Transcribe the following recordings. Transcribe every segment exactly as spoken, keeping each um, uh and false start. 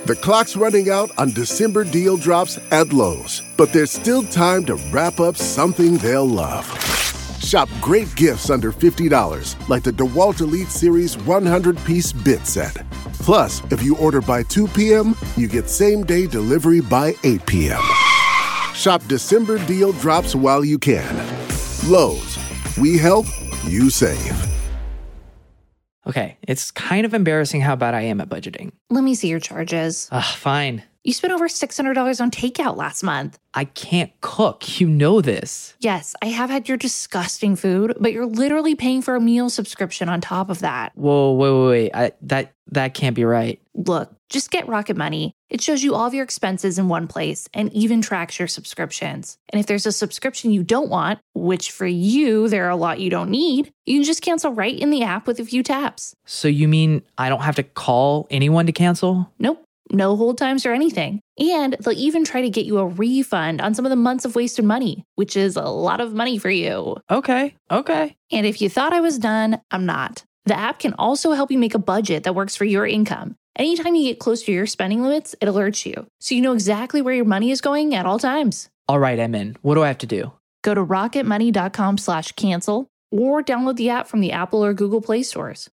The clock's running out on December deal drops at Lowe's, but there's still time to wrap up something they'll love. Shop great gifts under fifty dollars, like the DeWalt Elite Series one hundred piece bit set. Plus, if you order by two p.m., you get same-day delivery by eight p.m. Shop December deal drops while you can. Lowe's. We help, you save. Okay, it's kind of embarrassing how bad I am at budgeting. Let me see your charges. Ugh, fine. You spent over six hundred dollars on takeout last month. I can't cook. You know this. Yes, I have had your disgusting food, but you're literally paying for a meal subscription on top of that. Whoa, wait, wait, wait. I, that, that can't be right. Look, just get Rocket Money. It shows you all of your expenses in one place and even tracks your subscriptions. And if there's a subscription you don't want, which for you, there are a lot you don't need, you can just cancel right in the app with a few taps. So you mean I don't have to call anyone to cancel? Nope. No hold times or anything. And they'll even try to get you a refund on some of the months of wasted money, which is a lot of money for you. Okay, okay. And if you thought I was done, I'm not. The app can also help you make a budget that works for your income. Anytime you get close to your spending limits, it alerts you, so you know exactly where your money is going at all times. All right, I'm in. What do I have to do? Go to rocketmoney.com slash cancel or download the app from the Apple or Google Play stores.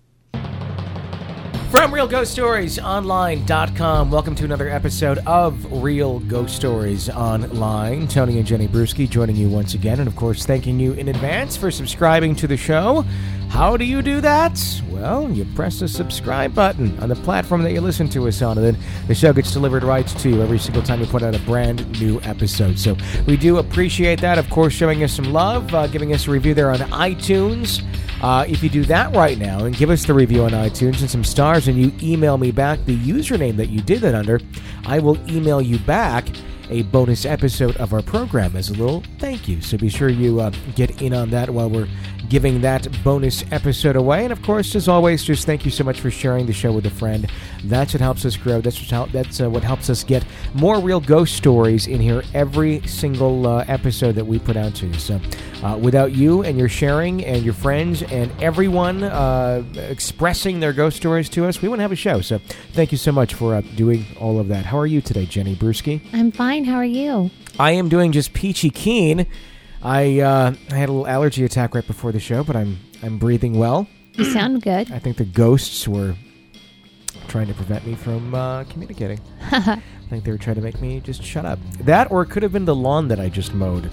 From Real Ghost Stories Online dot com, welcome to another episode of Real Ghost Stories Online. Tony and Jenny Bruschi joining you once again, and of course thanking you in advance for subscribing to the show. How do you do that? Well, you press the subscribe button on the platform that you listen to us on, and then the show gets delivered right to you every single time we put out a brand new episode. So we do appreciate that, of course, showing us some love, uh, giving us a review there on iTunes. Uh, if you do that right now and give us the review on iTunes and some stars, and you email me back the username that you did that under, I will email you back a bonus episode of our program as a little thank you. So be sure you uh, get in on that while we're giving that bonus episode away. And of course, as always, just thank you so much for sharing the show with a friend. That's what helps us grow. That's what, help, that's, uh, what helps us get more real ghost stories in here every single uh, episode that we put out to you. So uh, without you and your sharing and your friends and everyone uh, expressing their ghost stories to us, we wouldn't have a show. So thank you so much for uh, doing all of that. How are you today, Jenny Bruschi? I'm fine. How are you? I am doing just peachy keen. I uh, I had a little allergy attack right before the show, but I'm I'm breathing well. You sound good. I think the ghosts were trying to prevent me from uh, communicating. I think they were trying to make me just shut up. That, or it could have been the lawn that I just mowed.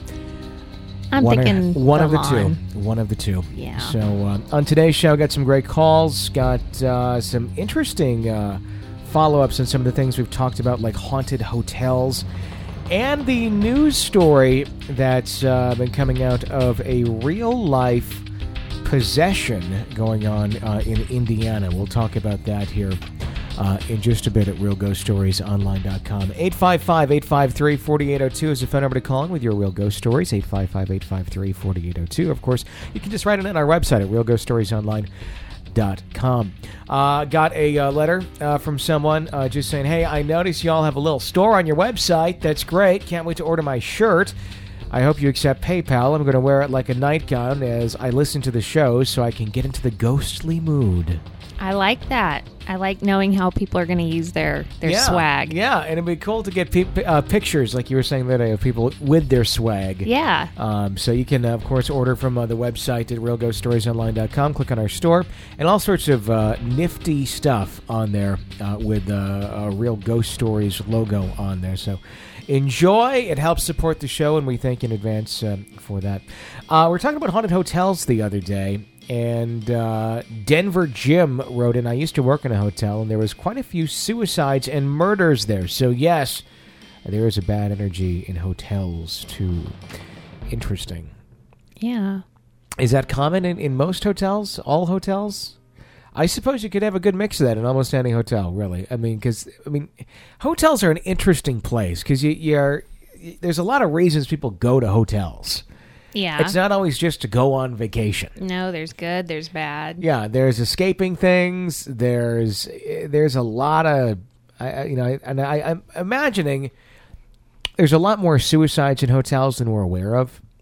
I'm one thinking or, one the of the lawn. two. One of the two. Yeah. So uh, on today's show, got some great calls. Got uh, some interesting uh, follow-ups on some of the things we've talked about, like haunted hotels. And the news story that's uh, been coming out of a real-life possession going on uh, in Indiana. We'll talk about that here uh, in just a bit at Real Ghost Stories Online dot com. eight five five, eight five three, four eight zero two is the phone number to call in with your Real Ghost Stories. eight five five, eight five three, four eight zero two. Of course, you can just write it on our website at Real Ghost Stories Online dot com. Uh, got a uh, letter uh, from someone uh, just saying, hey, I notice y'all have a little store on your website. That's great. Can't wait to order my shirt. I hope you accept PayPal. I'm going to wear it like a nightgown as I listen to the show so I can get into the ghostly mood. I like that. I like knowing how people are going to use their, their yeah, swag. Yeah, and it'd be cool to get pe- uh, pictures, like you were saying that, of people with their swag. Yeah. Um, so you can, uh, of course, order from uh, the website at Real Ghost Stories Online dot com. Click on our store, and all sorts of uh, nifty stuff on there uh, with uh, a Real Ghost Stories logo on there. So enjoy. It helps support the show, and we thank you in advance uh, for that. Uh, we were talking about haunted hotels the other day. And uh, Denver Jim wrote in, I used to work in a hotel, and there was quite a few suicides and murders there. So, yes, there is a bad energy in hotels, too. Interesting. Yeah. Is that common in, in most hotels? All hotels? I suppose you could have a good mix of that in almost any hotel, really. I mean, because, I mean, hotels are an interesting place, because you, you're, there's a lot of reasons people go to hotels. Yeah. It's not always just to go on vacation. No, there's good, there's bad. Yeah, there's escaping things. There's there's a lot of, I, you know, and I, I'm imagining there's a lot more suicides in hotels than we're aware of.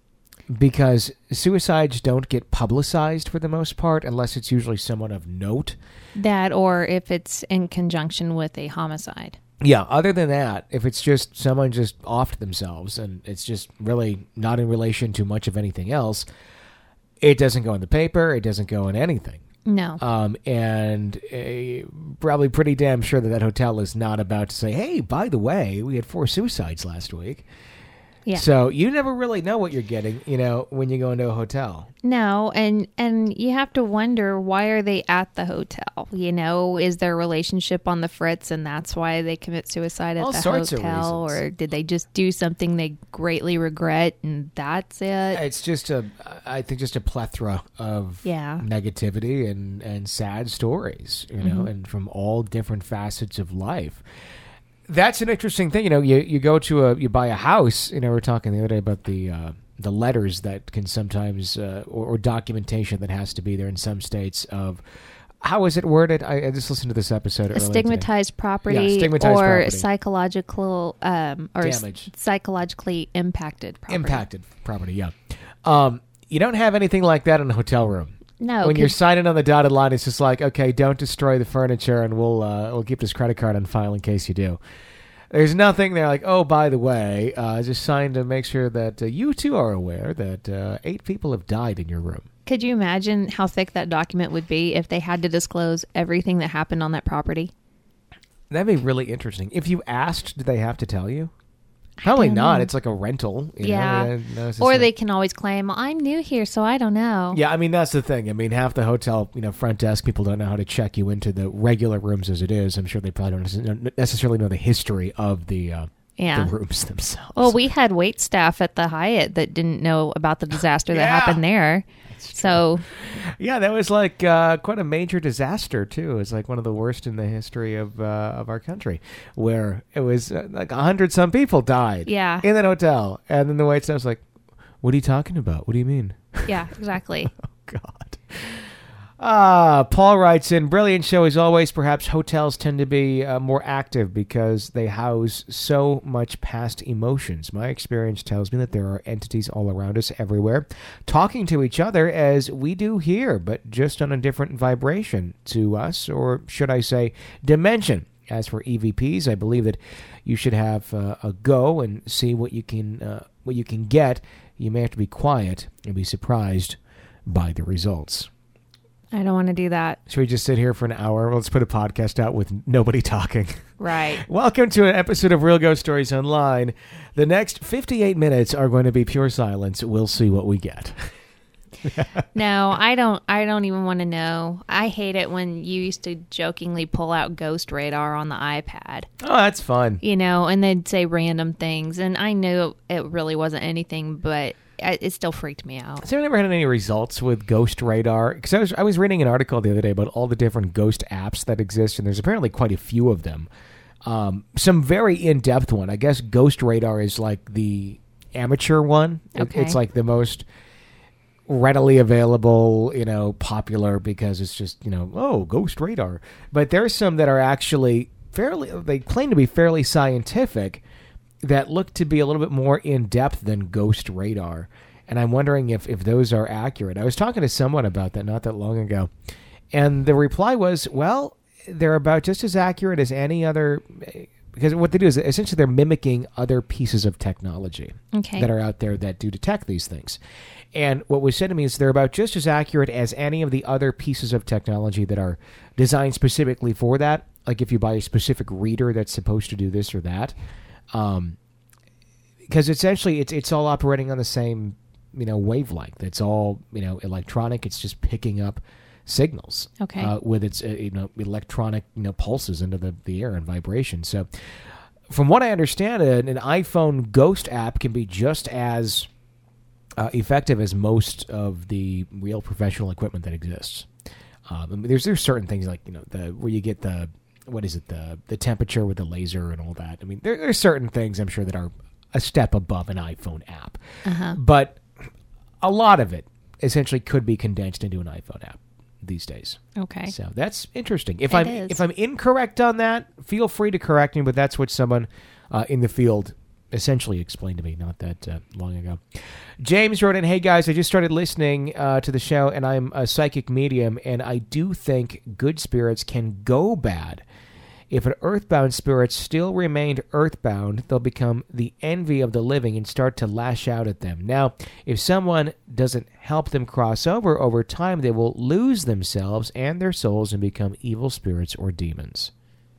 because suicides don't get publicized for the most part unless it's usually someone of note. That, or if it's in conjunction with a homicide. Yeah, other than that, if it's just someone just offed themselves and it's just really not in relation to much of anything else, it doesn't go in the paper, it doesn't go in anything. No. Um, and uh, probably pretty damn sure that that hotel is not about to say, hey, by the way, we had four suicides last week. Yeah. So you never really know what you're getting, you know, when you go into a hotel. No, and and you have to wonder, why are they at the hotel? You know, is their relationship on the fritz and that's why they commit suicide at All the sorts of hotel? reasons. Or did they just do something they greatly regret and that's it? It's just a, I think, just a plethora of Yeah. negativity and, and sad stories, you know, Mm-hmm. and from all different facets of life. That's an interesting thing. You know, you, you go to a, you buy a house, you know, we were talking the other day about the, uh, the letters that can sometimes, uh, or, or documentation that has to be there in some states of, how is it worded? I, I just listened to this episode A earlier today. stigmatized property Yeah, stigmatized or property. psychological um, or s- Damage. psychologically impacted property. Impacted property, yeah. Um, you don't have anything like that in a hotel room. No, When you're 'cause- signing on the dotted line, it's just like, okay, don't destroy the furniture, and we'll uh, we'll keep this credit card on file in case you do. There's nothing there like, oh, by the way, uh, just sign to make sure that uh, you too are aware that uh, eight people have died in your room. Could you imagine how thick that document would be if they had to disclose everything that happened on that property? That'd be really interesting. If you asked, do they have to tell you? Probably don't not. know. It's like a rental. You Yeah. know? No, it's just Or a- they can always claim, I'm new here, so I don't know. Yeah, I mean, that's the thing. I mean, half the hotel, you know, front desk people don't know how to check you into the regular rooms as it is. I'm sure they probably don't necessarily know the history of the, uh, Yeah. the rooms themselves. Well, we had wait staff at the Hyatt that didn't know about the disaster that Yeah. happened there. So, Yeah, that was like uh, quite a major disaster too. It's like one of the worst in the history of uh, of our country, where it was uh, like a hundred some people died. Yeah. in that hotel, and then the wait staff's like, "What are you talking about? What do you mean?" yeah, exactly. Oh God. Ah, Paul writes in, brilliant show as always. Perhaps hotels tend to be uh, more active because they house so much past emotions. My experience tells me that there are entities all around us everywhere talking to each other as we do here, but just on a different vibration to us, or should I say dimension. As for E V Ps, I believe that you should have uh, a go and see what you can uh, what you can get. You may have to be quiet and be surprised by the results. I don't want to do that. Should we just sit here for an hour? Let's put a podcast out with nobody talking. Right. Welcome to an episode of Real Ghost Stories Online. The next fifty-eight minutes are going to be pure silence. We'll see what we get. No, I don't I don't even want to know. I hate it when you used to jokingly pull out Ghost Radar on the iPad. Oh, that's fun. You know, and they'd say random things, and I knew it really wasn't anything, but I- it still freaked me out. Has anyone ever had any results with Ghost Radar? Because I was, I was reading an article the other day about all the different ghost apps that exist, and there's apparently quite a few of them. Um, some very in-depth one. I guess Ghost Radar is like the amateur one. It- Okay. It's like the most readily available, you know, popular because it's just, you know, oh, Ghost Radar. But there's some that are actually fairly, they claim to be fairly scientific that look to be a little bit more in-depth than Ghost Radar. And I'm wondering if, if those are accurate. I was talking to someone about that not that long ago. And the reply was, well, they're about just as accurate as any other, because what they do is essentially they're mimicking other pieces of technology Okay. that are out there that do detect these things. And what was said to me is they're about just as accurate as any of the other pieces of technology that are designed specifically for that. Like if you buy a specific reader that's supposed to do this or that. Um, because essentially it's it's all operating on the same, you know, wavelength. It's all, you know, electronic. It's just picking up signals. Okay. Uh, with its uh, you know electronic you know pulses into the, the air and vibration. So, from what I understand, an, an iPhone Ghost app can be just as uh, effective as most of the real professional equipment that exists. Um, I mean, there's there's certain things like you know the where you get the what is it the the temperature with the laser and all that. I mean, there there's certain things I'm sure that are a step above an iPhone app, Uh-huh. but a lot of it essentially could be condensed into an iPhone app these days. Okay. So that's interesting. If It I'm is. if I'm incorrect on that, feel free to correct me. But that's what someone uh, in the field essentially explained to me not that uh, long ago. James wrote in, hey guys, I just started listening uh, to the show, and I'm a psychic medium, and I do think good spirits can go bad. If an earthbound spirit still remained earthbound, they'll become the envy of the living and start to lash out at them. Now, if someone doesn't help them cross over, over time they will lose themselves and their souls and become evil spirits or demons.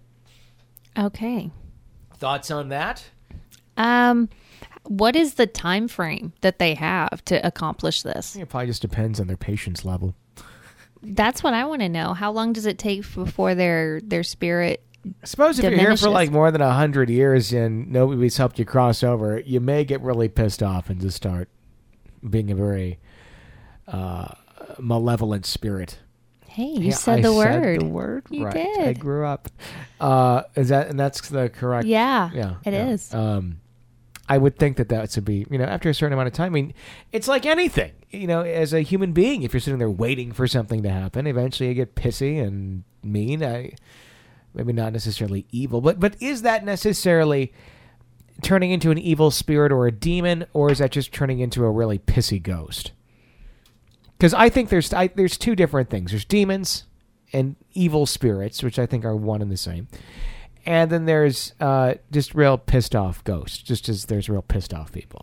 Okay. Thoughts on that? Um, what is the time frame that they have to accomplish this? It probably just depends on their patience level. That's what I want to know. How long does it take before their their spirit I suppose if diminishes? you're here for like more than a hundred years and nobody's helped you cross over, you may get really pissed off and just start being a very uh, malevolent spirit. Hey, you Yeah, said I the said word. the word. You right. did. I grew up. Uh, is that and that's the correct? Yeah, Yeah, it yeah. is. Um, I would think that that would be, you know, after a certain amount of time. I mean, it's like anything, you know, as a human being, if you're sitting there waiting for something to happen, eventually you get pissy and mean. I, maybe not necessarily evil, but but is that necessarily turning into an evil spirit or a demon, or is that just turning into a really pissy ghost? Because I think there's I, there's two different things. There's demons and evil spirits, which I think are one and the same. And then there's uh, just real pissed off ghosts, just as there's real pissed off people.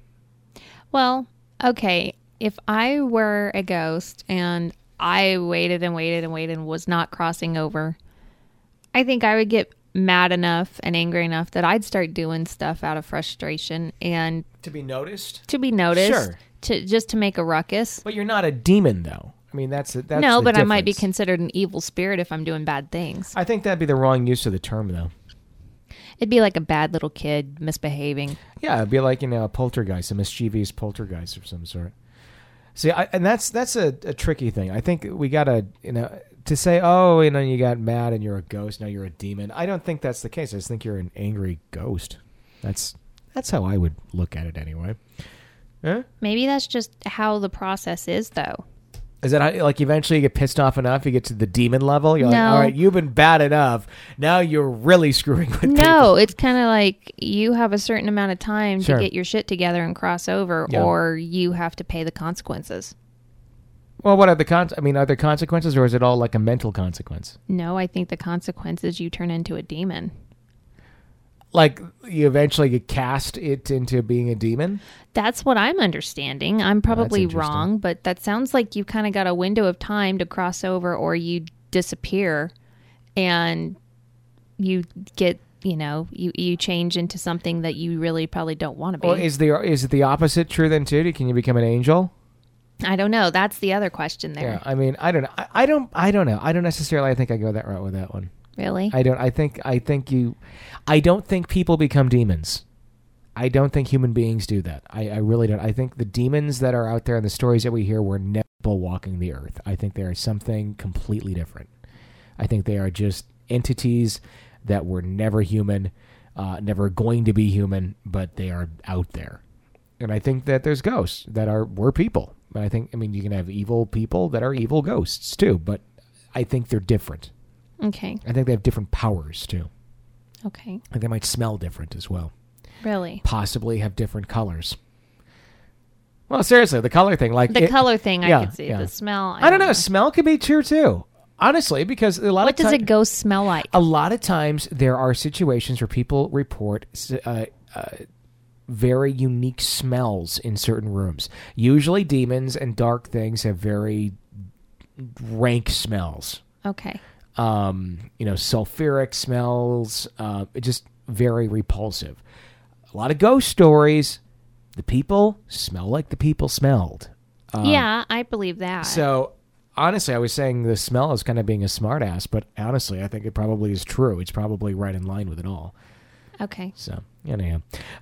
Well, okay. If I were a ghost and I waited and waited and waited and was not crossing over, I think I would get mad enough and angry enough that I'd start doing stuff out of frustration and To be noticed? to be noticed, Sure. to just to make a ruckus. But you're not a demon, though. I mean, that's that's no, the but I might be difference. considered an evil spirit if I'm doing bad things. I think that'd be the wrong use of the term, though. It'd be like a bad little kid misbehaving. Yeah, it'd be like, you know, a poltergeist, a mischievous poltergeist of some sort. See, I, and that's that's a, a tricky thing. I think we gotta, you know, to say, oh, you know, you got mad and you're a ghost, now you're a demon. I don't think that's the case. I just think you're an angry ghost. That's that's how I would look at it anyway. Huh? Maybe that's just how the process is, though. Is that how, like eventually you get pissed off enough, you get to the demon level? You're like, No. all right, you've been bad enough. Now you're really screwing with people. No, it's kind of like you have a certain amount of time Sure. to get your shit together and cross over, Yeah. or you have to pay the consequences. Well, what are the con- I mean, are there consequences, or is it all like a mental consequence? No, I think the consequences you turn into a demon. Like you eventually get cast it into being a demon? That's what I'm understanding. I'm probably interesting. wrong, but that sounds like you kind of got a window of time to cross over, or you disappear and you get, you know, you, you change into something that you really probably don't want to be. Well, is the is it the opposite true then too? Can you become an angel? I don't know. That's the other question there. Yeah, I mean, I don't know. I, I don't. I don't know. I don't necessarily. I think I go that route with that one. Really? I don't. I think. I think you. I don't think people become demons. I don't think human beings do that. I, I really don't. I think the demons that are out there and the stories that we hear were never walking the earth. I think they are something completely different. I think they are just entities that were never human, uh, never going to be human, but they are out there. And I think that there's ghosts that are were people. But I think, I mean, you can have evil people that are evil ghosts too, but I think they're different. Okay. I think they have different powers too. Okay. I think they might smell different as well. Really? Possibly have different colors. Well, seriously, the color thing, like The it- color thing, I yeah, could see. yeah. The smell, I don't know. Smell could be true too. Honestly, because a lot What of does ti- a ghost smell like? A lot of times there are situations where people report uh, uh, very unique smells in certain rooms. Usually, demons and dark things have very rank smells. Okay. Um, you know, sulfuric smells, uh, just very repulsive. A lot of ghost stories, the people smell like the people smelled. Um, yeah, I believe that. So, honestly, I was saying the smell is kind of being a smartass, but honestly, I think it probably is true. It's probably right in line with it all. Okay. So, anyhow.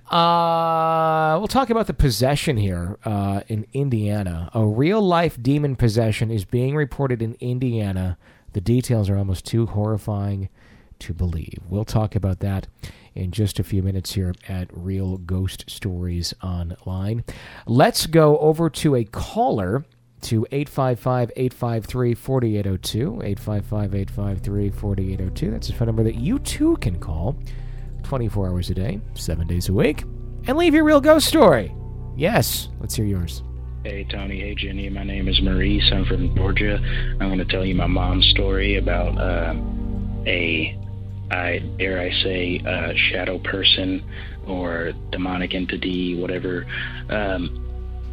Uh, we'll talk about the possession here uh, in Indiana. A real-life demon possession is being reported in Indiana. The details are almost too horrifying to believe. We'll talk about that in just a few minutes here at Real Ghost Stories Online. Let's go over to a caller to eight five five, eight five three, four eight zero two, eight five five, eight five three, four eight zero two. That's a phone number that you too can call twenty-four hours a day, seven days a week. and leave your real ghost story. Yes, let's hear yours. Hey, Tony. Hey, Jenny. My name is Maurice. I'm from Georgia. I'm going to tell you my mom's story about uh, a, I dare I say, uh, shadow person or demonic entity, whatever. Um,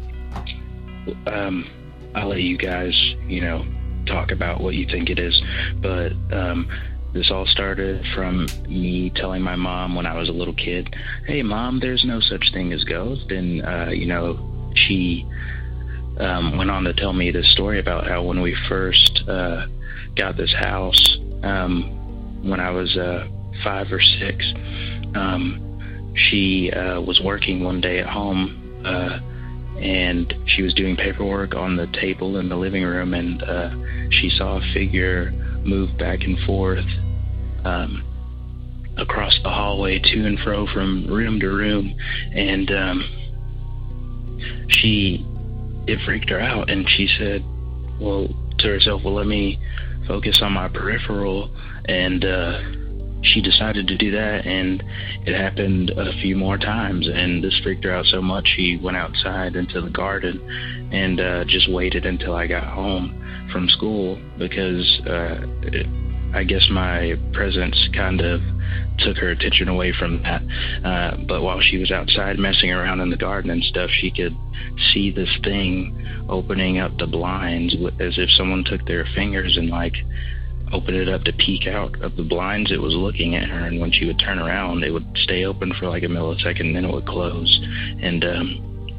um, I'll let you guys, you know, talk about what you think it is. But um, this all started from me telling my mom when I was a little kid, hey, Mom, there's no such thing as ghosts. And, uh, you know, she... Um, went on to tell me this story about how when we first uh, got this house, um, when I was uh, five or six, um, she uh, was working one day at home, uh, and she was doing paperwork on the table in the living room, and uh, she saw a figure move back and forth um, across the hallway, to and fro from room to room, and um, she... it freaked her out, and she said, well, to herself, well, let me focus on my peripheral, and uh, she decided to do that, and it happened a few more times, and this freaked her out so much, she went outside into the garden and uh, just waited until I got home from school, because uh, it, I guess my presence kind of took her attention away from that. Uh, but while she was outside messing around in the garden and stuff, she could see this thing opening up the blinds as if someone took their fingers and like opened it up to peek out of the blinds. It was looking at her, and when she would turn around, it would stay open for like a millisecond, and then it would close. And um,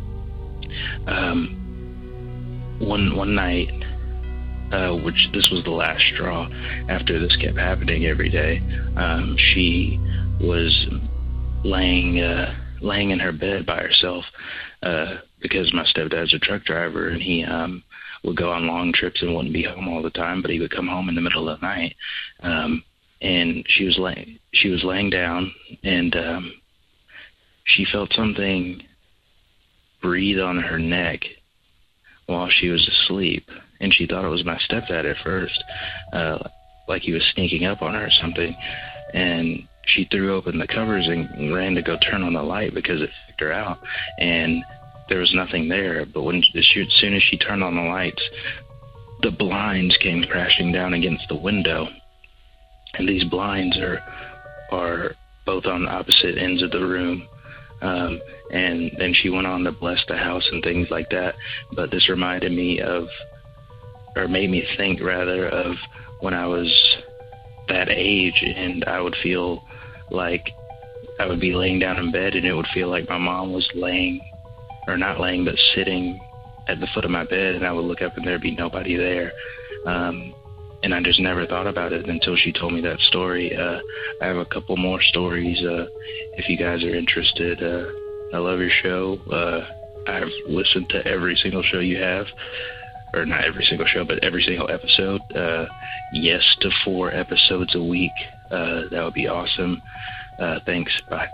um, one one night, Uh, which this was the last straw after this kept happening every day. Um, she was laying uh, laying in her bed by herself uh, because my stepdad's a truck driver, and he um, would go on long trips and wouldn't be home all the time, but he would come home in the middle of the night. Um, and she was laying she was laying down, and um, she felt something breathe on her neck while she was asleep. And she thought it was my stepdad at first, uh, like he was sneaking up on her or something. And she threw open the covers and ran to go turn on the light because it freaked her out. And there was nothing there. But when she, as soon as she turned on the lights, the blinds came crashing down against the window. And these blinds are are both on opposite ends of the room. Um, and then she went on to bless the house and things like that. But this reminded me of, or made me think rather, of when I was that age, and I would feel like I would be laying down in bed, and it would feel like my mom was laying, or not laying, but sitting at the foot of my bed, and I would look up and there'd be nobody there. Um, and I just never thought about it until she told me that story. Uh, I have a couple more stories uh, if you guys are interested. Uh, I love your show. Uh, I've listened to every single show you have. Or not every single show, but every single episode. Uh, yes to four episodes a week. Uh, that would be awesome. Uh, thanks. Bye.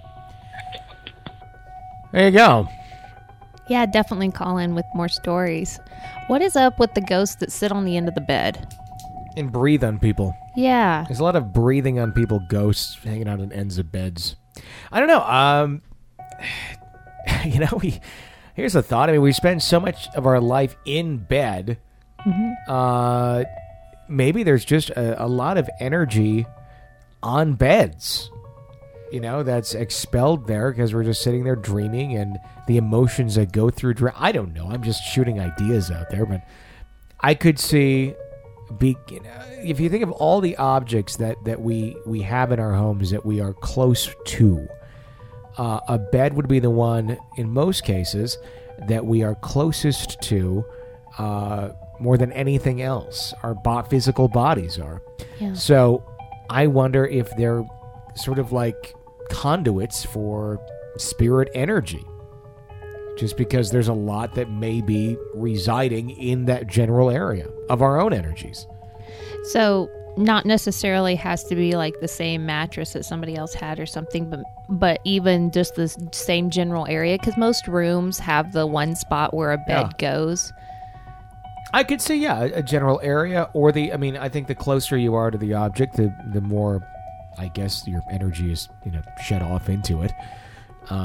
There you go. Yeah, definitely call in with more stories. What is up with the ghosts that sit on the end of the bed? And breathe on people. Yeah. There's a lot of breathing on people, ghosts hanging out on ends of beds. I don't know. Um, you know, we... Here's a thought. I mean, we spend so much of our life in bed. Mm-hmm. Uh, maybe there's just a, a lot of energy on beds, you know, that's expelled there because we're just sitting there dreaming, and the emotions that go through. Dre- I don't know. I'm just shooting ideas out there, but I could see, be, you know, if you think of all the objects that, that we, we have in our homes that we are close to, Uh, a bed would be the one, in most cases, that we are closest to uh, more than anything else. Our bo- physical bodies are. Yeah. So I wonder if they're sort of like conduits for spirit energy. Just because there's a lot that may be residing in that general area of our own energies. So not necessarily has to be like the same mattress that somebody else had or something, but but even just the same general area, because most rooms have the one spot where a bed yeah. goes. I could see, yeah, a general area, or the, I mean, I think the closer you are to the object, the the more, I guess, your energy is, you know, shed off into it. Um,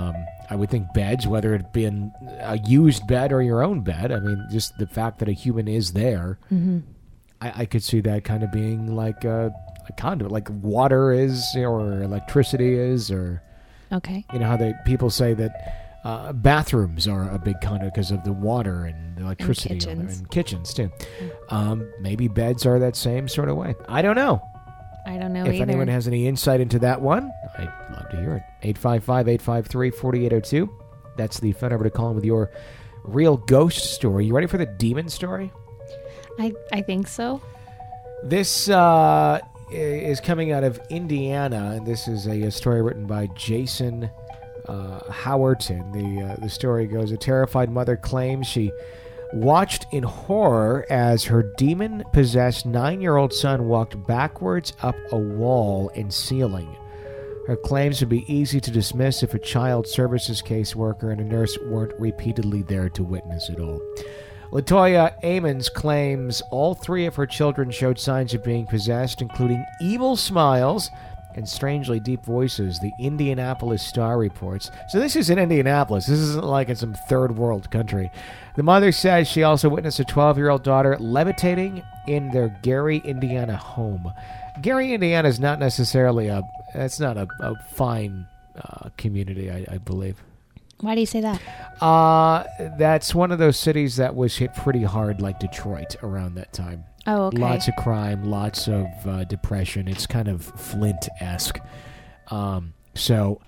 I would think beds, whether it be in a used bed or your own bed. I mean, just the fact that a human is there, Mm-hmm. I, I could see that kind of being like a, a conduit, like water is, or electricity is, or Okay. you know how they people say that uh, bathrooms are a big conduit because of the water and the electricity And on there, kitchens. and kitchens too. Um, maybe beds are that same sort of way. I don't know. I don't know If either. anyone has any insight into that one, I'd love to hear it. eight five five, eight five three, four eight zero two. That's the phone number to call in with your real ghost story. You ready for the demon story? I, I think so. This uh, is coming out of Indiana, and this is a, a story written by Jason uh, Howerton. The, uh, the story goes, a terrified mother claims she watched in horror as her demon-possessed nine-year-old son walked backwards up a wall and ceiling. Her claims would be easy to dismiss if a child services caseworker and a nurse weren't repeatedly there to witness it all. Latoya Amons claims all three of her children showed signs of being possessed, including evil smiles and strangely deep voices, the Indianapolis Star reports. So this is in Indianapolis. This isn't like in some third world country. The mother says she also witnessed a twelve-year-old daughter levitating in their Gary, Indiana home. Gary, Indiana is not necessarily a, it's not a, a fine uh, community, I, I believe. Why do you say that? Uh, that's one of those cities that was hit pretty hard like Detroit around that time. Oh, okay. Lots of crime, lots of uh, depression. It's kind of Flint-esque. Um, so,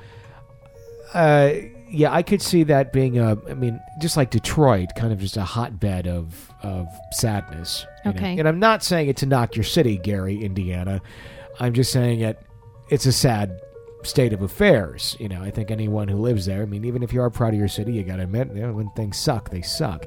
uh, yeah, I could see that being a, I mean, just like Detroit, kind of just a hotbed of, of sadness. you know? Okay. And I'm not saying it to knock your city, Gary, Indiana. I'm just saying it, it's a sad state of affairs. You know, I think anyone who lives there, I mean, even if you are proud of your city, you got to admit, you know, when things suck, they suck.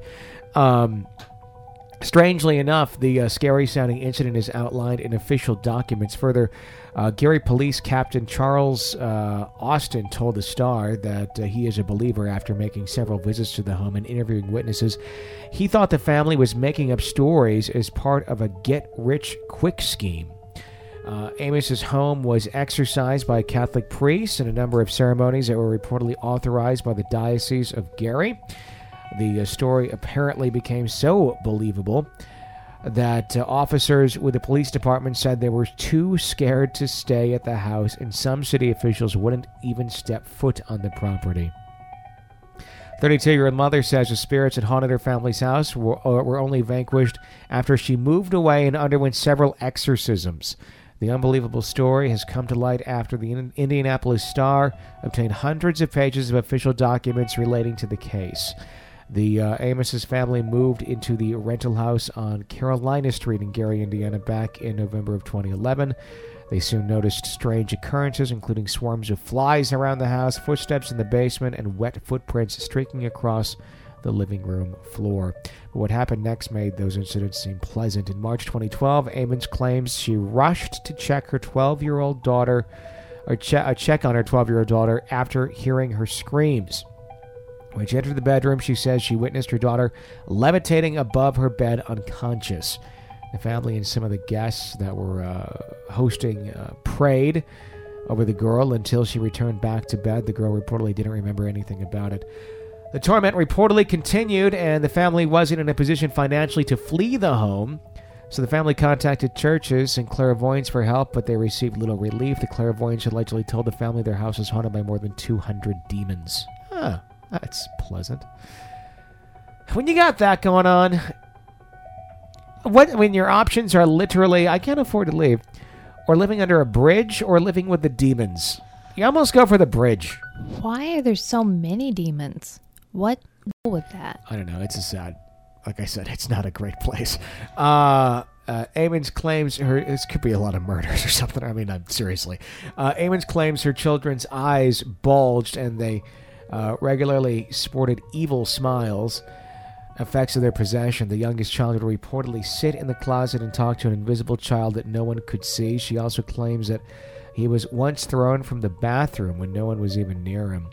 Um, strangely enough, the uh, scary-sounding incident is outlined in official documents. Further, uh, Gary Police Captain Charles uh, Austin told the Star that uh, he is a believer after making several visits to the home and interviewing witnesses. He thought the family was making up stories as part of a get-rich-quick scheme. Uh, Amos's home was exorcised by Catholic priests in a number of ceremonies that were reportedly authorized by the Diocese of Gary. The uh, story apparently became so believable that uh, officers with the police department said they were too scared to stay at the house, and some city officials wouldn't even step foot on the property. thirty-two-year-old mother says the spirits that haunted her family's house were, uh, were only vanquished after she moved away and underwent several exorcisms. The unbelievable story has come to light after the Indianapolis Star obtained hundreds of pages of official documents relating to the case. The uh, Amos's family moved into the rental house on Carolina Street in Gary, Indiana, back in November of twenty eleven. They soon noticed strange occurrences, including swarms of flies around the house, footsteps in the basement, and wet footprints streaking across the living room floor. But what happened next made those incidents seem pleasant. In March twenty twelve, Amons claims she rushed to check her twelve-year-old daughter, or che- uh, check on her twelve-year-old daughter after hearing her screams. When she entered the bedroom, she says she witnessed her daughter levitating above her bed unconscious. The family and some of the guests that were uh, hosting uh, prayed over the girl until she returned back to bed. The girl reportedly didn't remember anything about it. The torment reportedly continued, and the family wasn't in a position financially to flee the home. So the family contacted churches and clairvoyants for help, but they received little relief. The clairvoyants allegedly told the family their house was haunted by more than two hundred demons. Huh, that's pleasant. When you got that going on, what when your options are literally, I can't afford to leave, or living under a bridge, or living with the demons, you almost go for the bridge. Why are there so many demons? What with that? I don't know. It's a sad, like I said, it's not a great place. Uh, uh, Amons claims her, this could be a lot of murders or something. I mean, I'm seriously. Uh, Amons claims her children's eyes bulged and they uh, regularly sported evil smiles. Effects of their possession. The youngest child would reportedly sit in the closet and talk to an invisible child that no one could see. She also claims that he was once thrown from the bathroom when no one was even near him.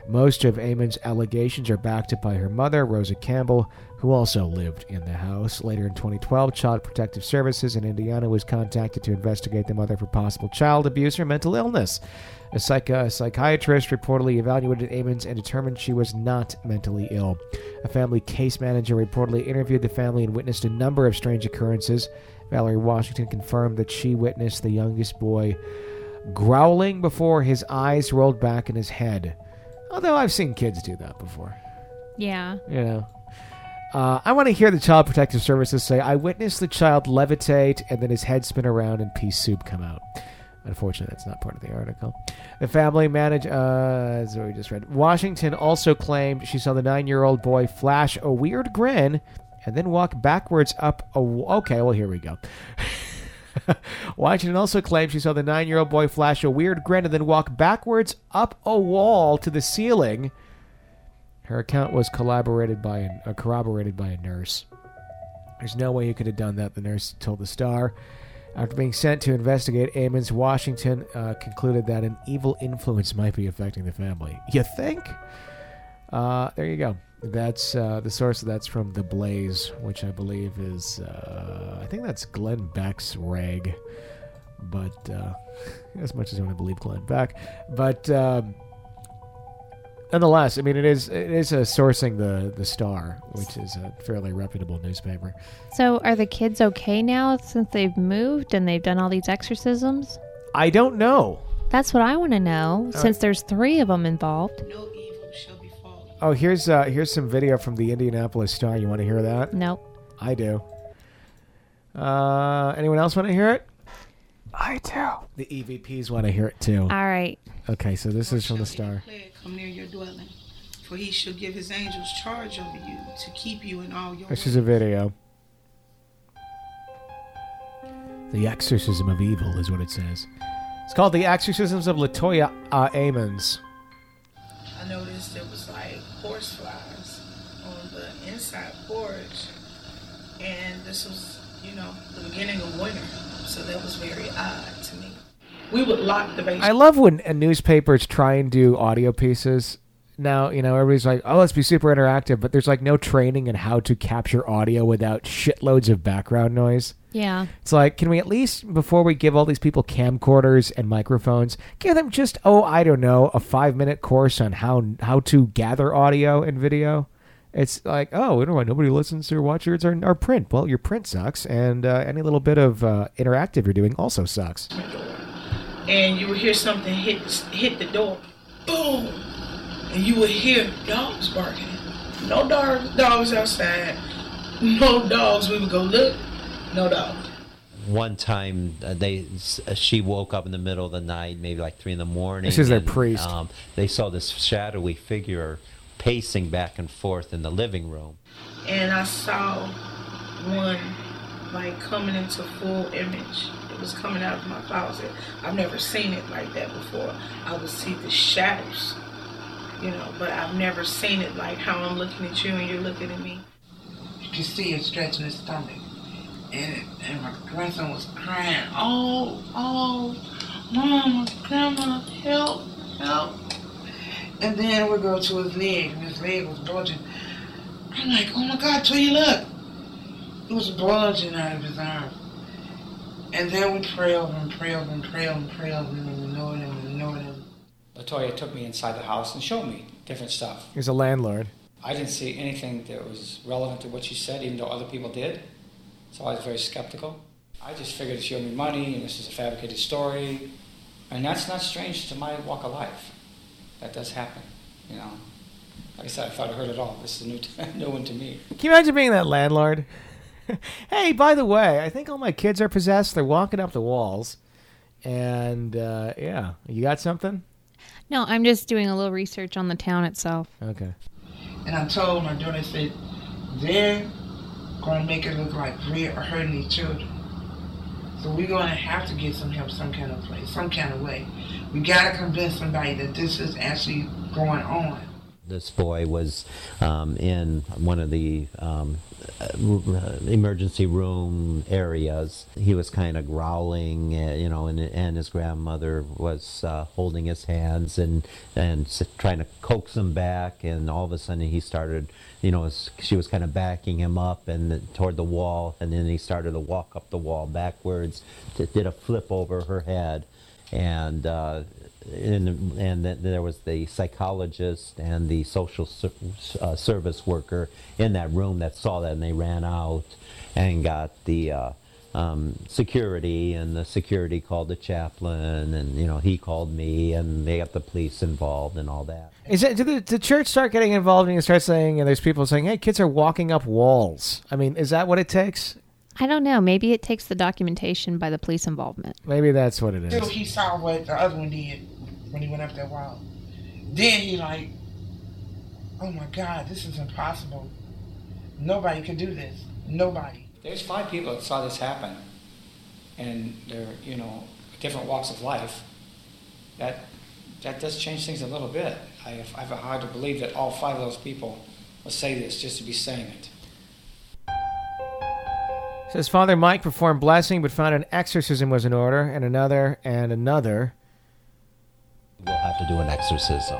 Most of Eamon's allegations are backed up by her mother, Rosa Campbell, who also lived in the house. Later in twenty twelve, Child Protective Services in Indiana was contacted to investigate the mother for possible child abuse or mental illness. A, psych- a psychiatrist reportedly evaluated Eamon's and determined she was not mentally ill. A family case manager reportedly interviewed the family and witnessed a number of strange occurrences. Valerie Washington confirmed that she witnessed the youngest boy growling before his eyes rolled back in his head. Although I've seen kids do that before. Yeah. You know. Uh, I want to hear the Child Protective Services say, I witnessed the child levitate and then his head spin around and pea soup come out. Unfortunately, that's not part of the article. The family managed, uh, as we just read. Washington also claimed she saw the nine-year-old boy flash a weird grin and then walk backwards up a... W- okay, well, here we go. Washington also claimed she saw the nine-year-old boy flash a weird grin and then walk backwards up a wall to the ceiling. Her account was collaborated by an, uh, corroborated by a nurse. There's no way you could have done that, the nurse told the Star. After being sent to investigate Eamon's, Washington uh, concluded that an evil influence might be affecting the family. You think? Uh, there you go. That's uh, the source of that's from The Blaze, which I believe is, uh, I think that's Glenn Beck's rag. But, uh, as much as I want to believe Glenn Beck. But, um, nonetheless, I mean, it is it is uh, sourcing the, the Star, which is a fairly reputable newspaper. So are the kids okay now since they've moved and they've done all these exorcisms? I don't know. That's what I want to know, Uh, since there's three of them involved. No evil shall befall. Oh, here's uh, here's some video from the Indianapolis Star. You want to hear that? Nope. I do. Uh, anyone else want to hear it? I do. The E V Ps want to hear it too. All right. Okay, so this is from the Star. Come near your dwelling, for he shall give his angels charge over you to keep you in all your This is a video. The Exorcism of Evil is what it says. It's called The Exorcisms of Latoya uh, Ammons. I noticed there was like horse flies on the inside porch, and this was, you know, the beginning of winter, so that was very odd to me. We would lock the basement. I love when uh, newspapers try and do audio pieces. Now, you know, everybody's like, oh, let's be super interactive, but there's like no training in how to capture audio without shitloads of background noise. Yeah. It's like, can we at least, before we give all these people camcorders and microphones, give them just, oh, I don't know, a five-minute course on how how to gather audio and video? It's like, oh, you know what, nobody listens or watches our, our print. Well, your print sucks, and uh, any little bit of uh, interactive you're doing also sucks. And you would hear something hit hit the door, boom, and you would hear dogs barking. No dogs, dogs outside, no dogs. We would go look, no dogs. One time, uh, they uh, she woke up in the middle of the night, maybe like three in the morning. This is their and, priest. Um, they saw this shadowy figure pacing back and forth in the living room. And I saw one like coming into full image. It was coming out of my closet. I've never seen it like that before. I would see the shadows, you know, but I've never seen it like how I'm looking at you and you're looking at me. You could see it stretching his stomach. And, and my grandson was crying, oh, oh, mama, grandma, help, help. And then we go to his leg, and his leg was bulging. I'm like, oh my God, Toya, look. It was bulging out of his arm. And then we pray over him, pray over him, pray over him, pray over him, and we know him, and we know him. Latoya took me inside the house and showed me different stuff. He's a landlord. I didn't see anything that was relevant to what she said, even though other people did. So I was very skeptical. I just figured she owed me money, and this is a fabricated story. And that's not strange to my walk of life. That does happen, you know. Like I said, I thought I heard it all. This is a new, t- new one to me. Can you imagine being that landlord? Hey, by the way, I think all my kids are possessed. They're walking up the walls. And, uh, yeah. You got something? No, I'm just doing a little research on the town itself. Okay. And I told my daughter, I said, they're going to make it look like we're hurting these children. So we're going to have to get some help some kind of place, some kind of way. We got to convince somebody that this is actually going on. This boy was um, in one of the um, uh, emergency room areas. He was kind of growling, uh, you know, and, and his grandmother was uh, holding his hands and and trying to coax him back. And all of a sudden, he started, you know, she was kind of backing him up and toward the wall, and then he started to walk up the wall backwards. Did a flip over her head, and. Uh, And, and th- there was the psychologist and the social ser- uh, service worker in that room that saw that, and they ran out and got the uh, um, security, and the security called the chaplain, and you know he called me, and they got the police involved and all that. Is that, did the, the church start getting involved and you start saying, and there's people saying, hey, kids are walking up walls? I mean, is that what it takes? I don't know. Maybe it takes the documentation by the police involvement. Maybe that's what it is. Until he saw what the other one did when he went up that wall. Then he like, oh my God, this is impossible. Nobody could do this. Nobody. There's five people that saw this happen, and they're, you know, different walks of life. That that does change things a little bit. I have, I have it hard to believe that all five of those people will say this just to be saying it. Says Father Mike performed blessing but found an exorcism was in order, and another, and another. We'll have to do an exorcism.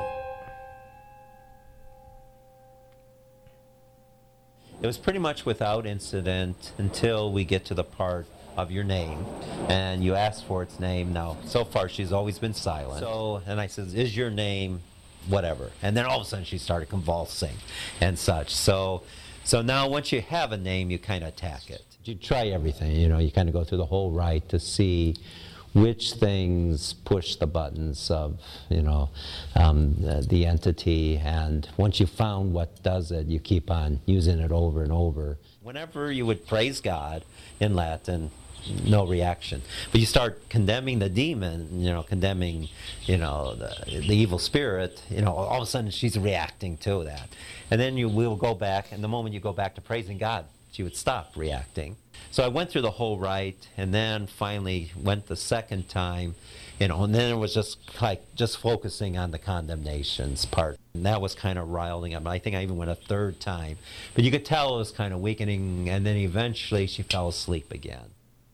It was pretty much without incident until we get to the part of your name, and you ask for its name. Now, so far she's always been silent. So, and I says, is your name whatever? And then all of a sudden she started convulsing and such. So, so now once you have a name, you kind of attack it. You try everything, you know, you kind of go through the whole rite to see which things push the buttons of, you know, um, the, the entity. And once you found what does it, you keep on using it over and over. Whenever you would praise God in Latin, no reaction. But you start condemning the demon, you know, condemning, you know, the, the evil spirit, you know, all of a sudden she's reacting to that. And then you will go back, and the moment you go back to praising God, she would stop reacting. So I went through the whole rite, and then finally went the second time, you know, and then it was just like just focusing on the condemnations part. And that was kind of riling up. I think I even went a third time. But you could tell it was kind of weakening, and then eventually she fell asleep again.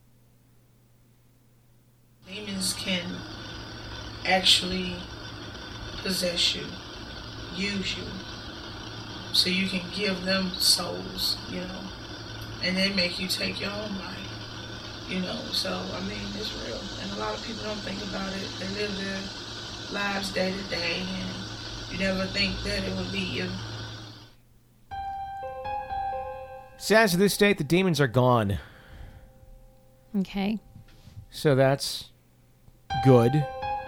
Demons can actually possess you, use you, so you can give them souls, you know, and then make you take your own life, you know. So, I mean, it's real. And a lot of people don't think about it. They live their lives day to day, and you never think that it would be you. As of this date, the demons are gone. Okay. So that's good.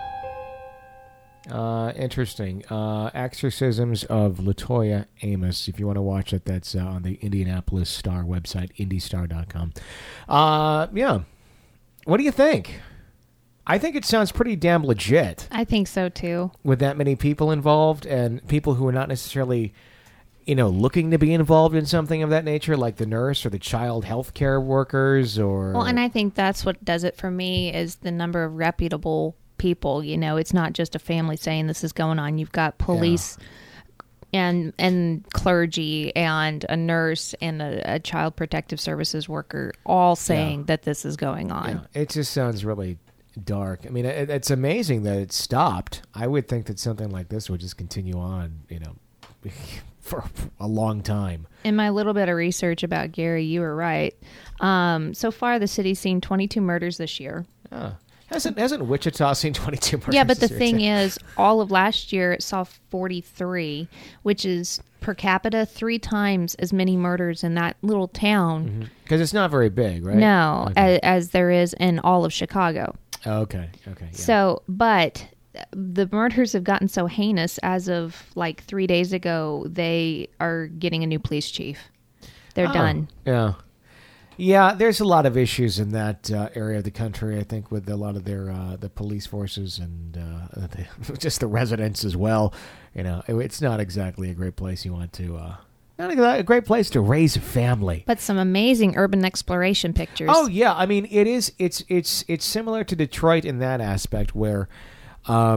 Uh, interesting. Uh, Exorcisms of LaToya Amos. If you want to watch it, that's uh, on the Indianapolis Star website, indy star dot com. Uh, yeah. What do you think? I think it sounds pretty damn legit. I think so, too. With that many people involved, and people who are not necessarily, you know, looking to be involved in something of that nature, like the nurse or the child health care workers, or... Well, and I think that's what does it for me, is the number of reputable people. You know, it's not just a family saying this is going on. You've got police yeah. and and clergy and a nurse and a, a child protective services worker all saying yeah. that this is going on. Yeah. It just sounds really dark. I mean, it, it's amazing that it stopped. I would think that something like this would just continue on, you know, for a long time. In my little bit of research about Gary, you were right. Um, so far, the city's seen twenty-two murders this year. Oh. Hasn't hasn't Wichita seen twenty-two murders? Yeah, but the this thing year, is, all of last year it saw forty-three, which is per capita three times as many murders in that little town. Because mm-hmm. it's not very big, right? No, okay. as, as there is in all of Chicago. Oh, okay, okay. Yeah. So, but the murders have gotten so heinous as of like three days ago, they are getting a new police chief. They're oh, done. Yeah. Yeah, there's a lot of issues in that uh, area of the country, I think, with a lot of their uh, the police forces and uh, the, just the residents as well. You know, it, it's not exactly a great place you want to... Uh, not a great place to raise a family. But some amazing urban exploration pictures. Oh, yeah. I mean, it is. It's it's it's similar to Detroit in that aspect where... Um,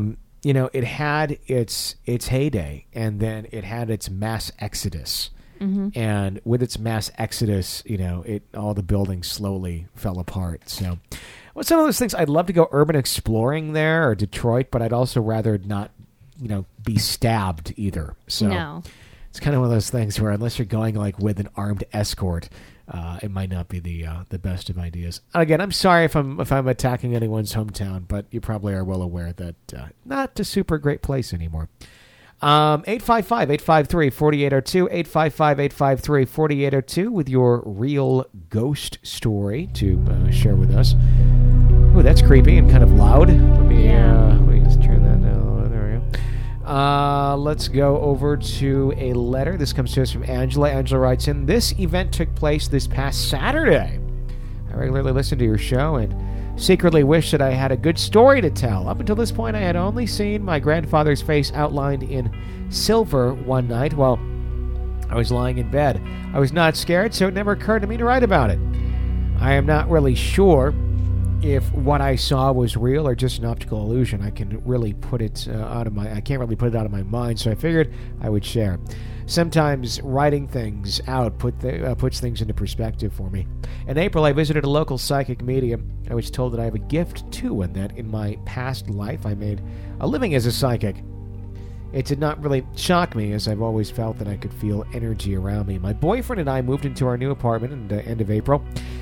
you know, it had its its heyday, and then it had its mass exodus. Mm-hmm. And with its mass exodus, you know, it all the buildings slowly fell apart. So, well, some of those things, I'd love to go urban exploring there or Detroit, but I'd also rather not, you know, be stabbed either. So no. It's kind of one of those things where unless you're going like with an armed escort, uh, it might not be the uh, the best of ideas. Again, I'm sorry if I'm if I'm attacking anyone's hometown, but you probably are well aware that uh, not a super great place anymore. Um, eight five five, eight five three, four eight zero two, eight five five, eight five three, four eight zero two with your real ghost story to uh, share with us. Ooh, that's creepy and kind of loud. Let me, yeah. uh, let me just turn that down. There we go. Uh, let's go over to a letter. This comes to us from Angela. Angela writes in, this event took place this past Saturday. I regularly listen to your show and secretly wish that I had a good story to tell. Up until this point, I had only seen my grandfather's face outlined in silver one night while I was lying in bed. I was not scared, so it never occurred to me to write about it. I am not really sure if what I saw was real or just an optical illusion. I can really put it uh, out of my I can't really put it out of my mind, so I figured I would share. Sometimes writing things out put th- uh, puts things into perspective for me. In April, I visited a local psychic medium. I was told that I have a gift too, and that in my past life I made a living as a psychic. It did not really shock me, as I've always felt that I could feel energy around me. My boyfriend and I moved into our new apartment at the end of April.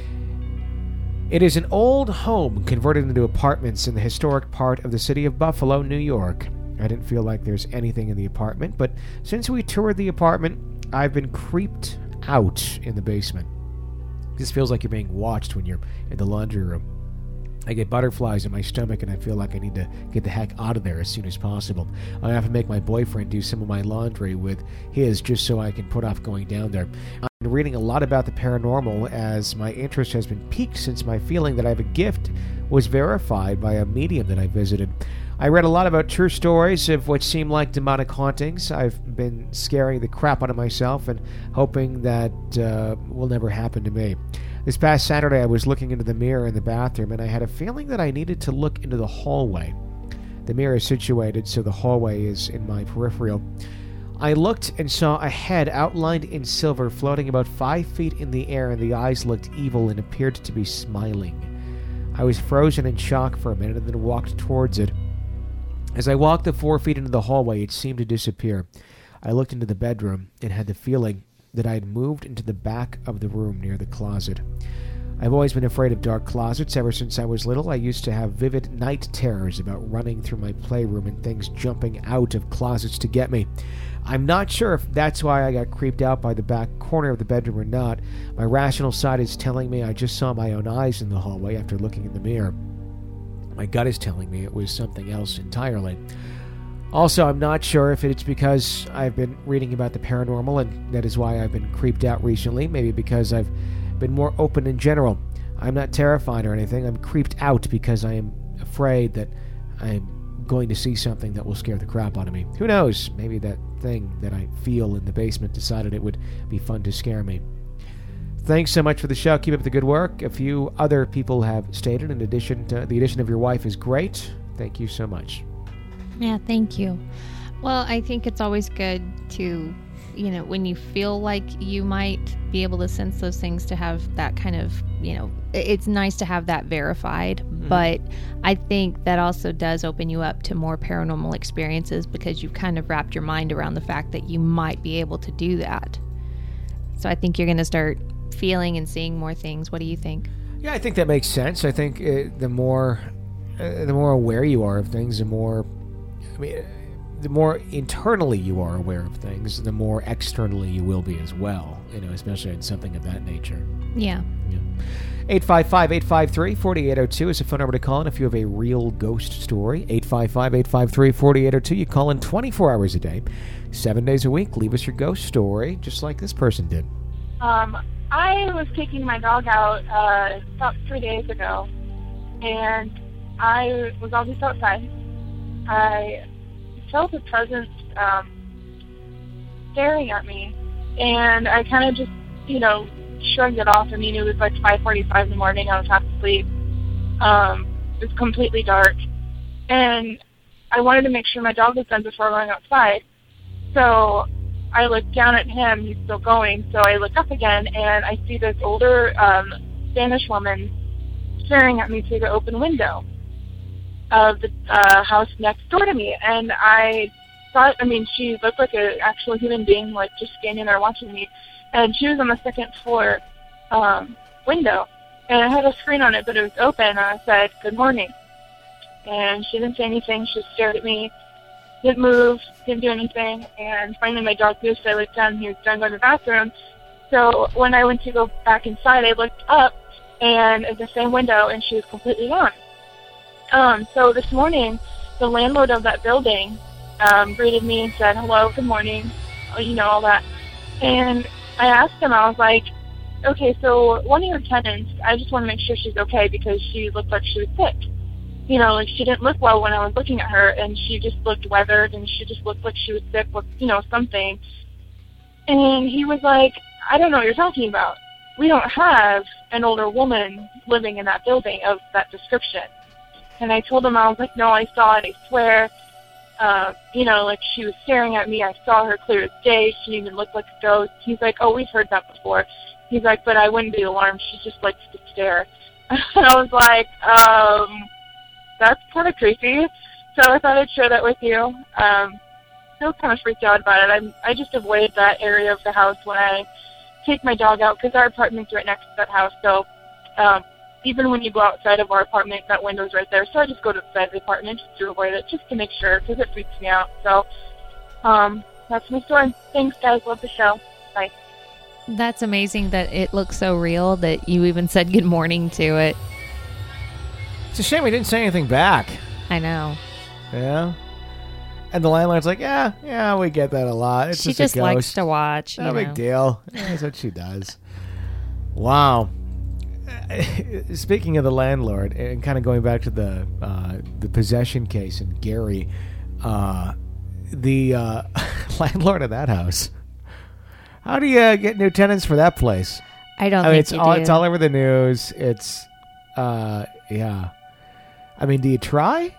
It is an old home converted into apartments in the historic part of the city of Buffalo, New York. I didn't feel like there's anything in the apartment, but since we toured the apartment, I've been creeped out in the basement. This feels like you're being watched when you're in the laundry room. I get butterflies in my stomach, and I feel like I need to get the heck out of there as soon as possible. I often make my boyfriend do some of my laundry with his just so I can put off going down there. I've been reading a lot about the paranormal, as my interest has been piqued since my feeling that I have a gift was verified by a medium that I visited. I read a lot about true stories of what seem like demonic hauntings. I've been scaring the crap out of myself and hoping that uh, will never happen to me. This past Saturday, I was looking into the mirror in the bathroom, and I had a feeling that I needed to look into the hallway. The mirror is situated so the hallway is in my peripheral. I looked and saw a head outlined in silver floating about five feet in the air, and the eyes looked evil and appeared to be smiling. I was frozen in shock for a minute and then walked towards it. As I walked the four feet into the hallway, it seemed to disappear. I looked into the bedroom and had the feeling that I had moved into the back of the room near the closet. I've always been afraid of dark closets. Ever since I was little, I used to have vivid night terrors about running through my playroom and things jumping out of closets to get me. I'm not sure if that's why I got creeped out by the back corner of the bedroom or not. My rational side is telling me I just saw my own eyes in the hallway after looking in the mirror. My gut is telling me it was something else entirely. Also, I'm not sure if it's because I've been reading about the paranormal and that is why I've been creeped out recently. Maybe because I've been more open in general. I'm not terrified or anything. I'm creeped out because I am afraid that I'm going to see something that will scare the crap out of me. Who knows? Maybe that thing that I feel in the basement decided it would be fun to scare me. Thanks so much for the show. Keep up the good work. A few other people have stated, in addition to the addition of your wife is great. Thank you so much. Yeah, thank you. Well, I think it's always good to, you know, when you feel like you might be able to sense those things, to have that kind of, you know, it's nice to have that verified. Mm-hmm. But I think that also does open you up to more paranormal experiences because you've kind of wrapped your mind around the fact that you might be able to do that. So I think you're going to start feeling and seeing more things. What do you think? Yeah, I think that makes sense. I think uh, the more uh, the more aware you are of things, the more I mean, the more internally you are aware of things, the more externally you will be as well, you know, especially in something of that nature. Yeah. yeah. eight five five, eight five three, four eight zero two is a phone number to call in if you have a real ghost story. eight five five, eight five three, four eight zero two. You call in twenty-four hours a day, seven days a week. Leave us your ghost story, just like this person did. Um, I was taking my dog out uh, about three days ago, and I was all just outside. I felt a presence um, staring at me, and I kind of just, you know, shrugged it off. I mean, it was like five forty-five in the morning. I was half asleep. Um, it was completely dark, and I wanted to make sure my dog was done before going outside. So I look down at him. He's still going. So I look up again, and I see this older um, Spanish woman staring at me through the open window of the uh, house next door to me. And I thought, I mean, she looked like an actual human being, like just standing there watching me. And she was on the second floor um, window. And it had a screen on it, but it was open. And I said, "Good morning." And she didn't say anything. She just stared at me, didn't move, didn't do anything. And finally my dog moved, so I looked down, and he was done going to the bathroom. So when I went to go back inside, I looked up, and it's the same window, and she was completely gone. Um, so this morning, the landlord of that building um, greeted me and said, "Hello, good morning," you know, all that. And I asked him, I was like, "Okay, so one of your tenants, I just want to make sure she's okay because she looked like she was sick. You know, like she didn't look well when I was looking at her, and she just looked weathered, and she just looked like she was sick with, you know, something." And he was like, "I don't know what you're talking about. We don't have an older woman living in that building of that description." And I told him, I was like, "No, I saw it, I swear. Uh, you know, like she was staring at me. I saw her clear as day. She even looked like a ghost." He's like, "Oh, we've heard that before." He's like, "But I wouldn't be alarmed. She just likes to stare." And I was like, um, that's kind of creepy. So I thought I'd share that with you. Um, still kind of freaked out about it. I'm, I just avoid that area of the house when I take my dog out because our apartment's right next to that house. So um, even when you go outside of our apartment, that window's right there. So I just go to the side of the apartment just to avoid it, just to make sure, because it freaks me out. So um, that's my story. Thanks, guys. Love the show. Bye. That's amazing that it looks so real that you even said good morning to it. It's a shame we didn't say anything back. I know. Yeah. And the landlord's like, yeah, yeah, we get that a lot. It's she just, just a ghost. likes to watch. No you big know. deal. Yeah, that's what she does. Wow. Speaking of the landlord, and kind of going back to the uh, the possession case in Gary, uh, the uh, landlord of that house. How do you get new tenants for that place? I don't I mean, think it's you all do. it's all over the news. It's, uh, yeah. I mean, do you try?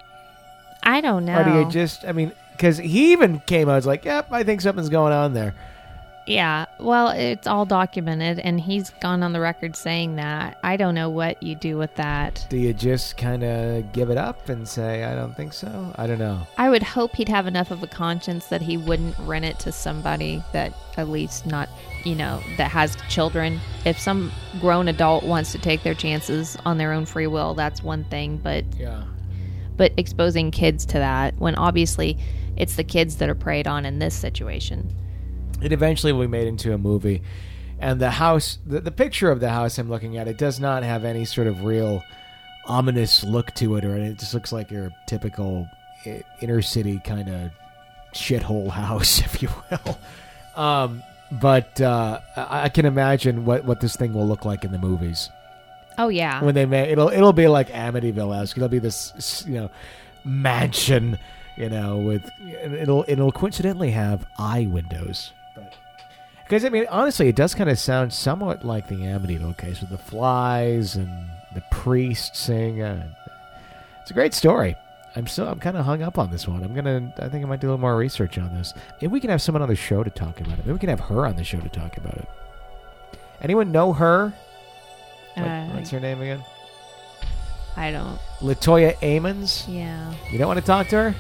I don't know. Or do you just? I mean, because he even came out, was like, "Yep, I think something's going on there." Yeah, well, it's all documented, and he's gone on the record saying that. I don't know what you do with that. Do you just kind of give it up and say, "I don't think so"? I don't know. I would hope he'd have enough of a conscience that he wouldn't rent it to somebody that at least not, you know, that has children. If some grown adult wants to take their chances on their own free will, that's one thing. But yeah, but exposing kids to that, when obviously it's the kids that are preyed on in this situation. It eventually will be made into a movie, and the house, the, the picture of the house I'm looking at, it does not have any sort of real ominous look to it, or it just looks like your typical inner city kind of shithole house, if you will. Um, but uh, I, I can imagine what, what this thing will look like in the movies. Oh yeah, when they make it'll it'll be like Amityville-esque. It'll be this, you know, mansion, you know, with it'll it'll coincidentally have eye windows. Because, I mean, honestly, it does kind of sound somewhat like the Amityville case with the flies and the priest sing. Uh, it's a great story. I'm still, I'm kind of hung up on this one. I'm going to, I think I might do a little more research on this. Maybe we can have someone on the show to talk about it. Maybe we can have her on the show to talk about it. Anyone know her? What, uh, what's her name again? I don't. Latoya Amons? Yeah. You don't want to talk to her?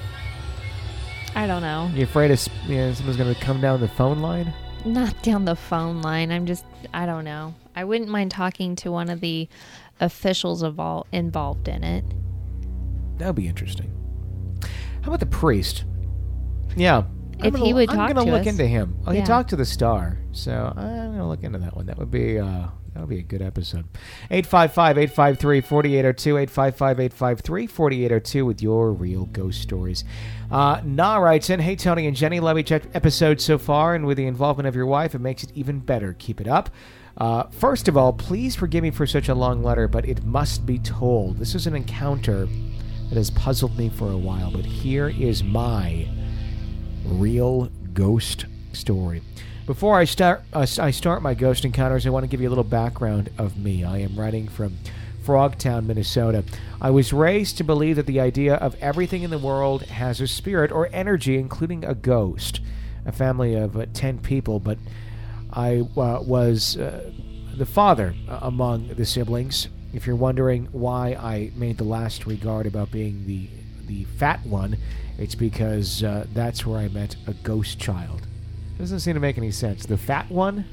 I don't know. You afraid of, you know, someone's going to come down the phone line? Not down the phone line. I'm just, I don't know. I wouldn't mind talking to one of the officials evol- involved in it. That would be interesting. How about the priest? Yeah. If I'm gonna, he would I'm talk gonna to look us. into him. Oh, Yeah. he talked to the star. So I'm going to look into that one. That would be uh, that would be a good episode. eight five five, eight five three, four eight zero two, eight five five, eight five three, four eight zero two with your real ghost stories. Uh, Na writes in, "Hey, Tony and Jenny, love each episode so far, and with the involvement of your wife, it makes it even better. Keep it up. Uh, first of all, please forgive me for such a long letter, but it must be told. This is an encounter that has puzzled me for a while, but here is my real ghost story. Before I start uh, I start my ghost encounters, I want to give you a little background of me. I am writing from Frogtown, Minnesota. I was raised to believe that the idea of everything in the world has a spirit or energy, including a ghost. A family of uh, ten people, but I uh, was uh, the father uh, among the siblings. If you're wondering why I made the last regard about being the the fat one, it's because uh, that's where I met a ghost child. Doesn't seem to make any sense. The fat one?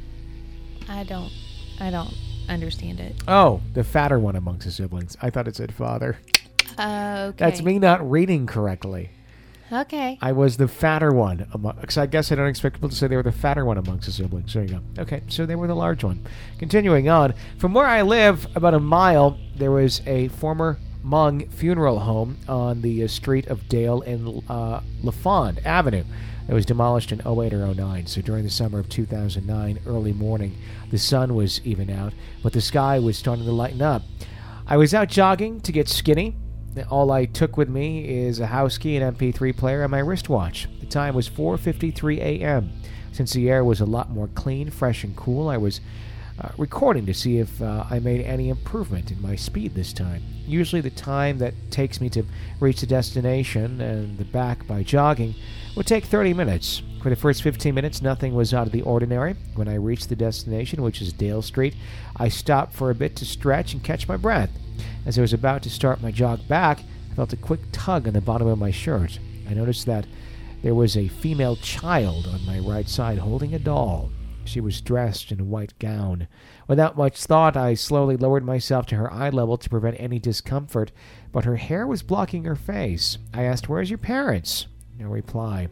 I don't, I don't understand it. Oh, the fatter one amongst the siblings. I thought it said father. Uh, okay. That's me not reading correctly. Okay. I was the fatter one. Because I guess I don't expect people to say they were the fatter one amongst the siblings. There you go. Okay, so they were the large one. Continuing on. From where I live, about a mile, there was a former Hmong funeral home on the uh, street of Dale and uh, LaFond Avenue. It was demolished in oh eight or oh nine, so during the summer of two thousand nine, early morning, the sun was even out, but the sky was starting to lighten up. I was out jogging to get skinny. All I took with me is a house key, an M P three player, and my wristwatch. The time was four fifty-three a.m. Since the air was a lot more clean, fresh, and cool, I was uh, recording to see if uh, I made any improvement in my speed this time. Usually the time that takes me to reach the destination and the back by jogging would take thirty minutes. For the first fifteen minutes, nothing was out of the ordinary. When I reached the destination, which is Dale Street, I stopped for a bit to stretch and catch my breath. As I was about to start my jog back, I felt a quick tug on the bottom of my shirt. I noticed that there was a female child on my right side holding a doll. She was dressed in a white gown. Without much thought, I slowly lowered myself to her eye level to prevent any discomfort, but her hair was blocking her face. I asked, "Where's your parents?" No reply.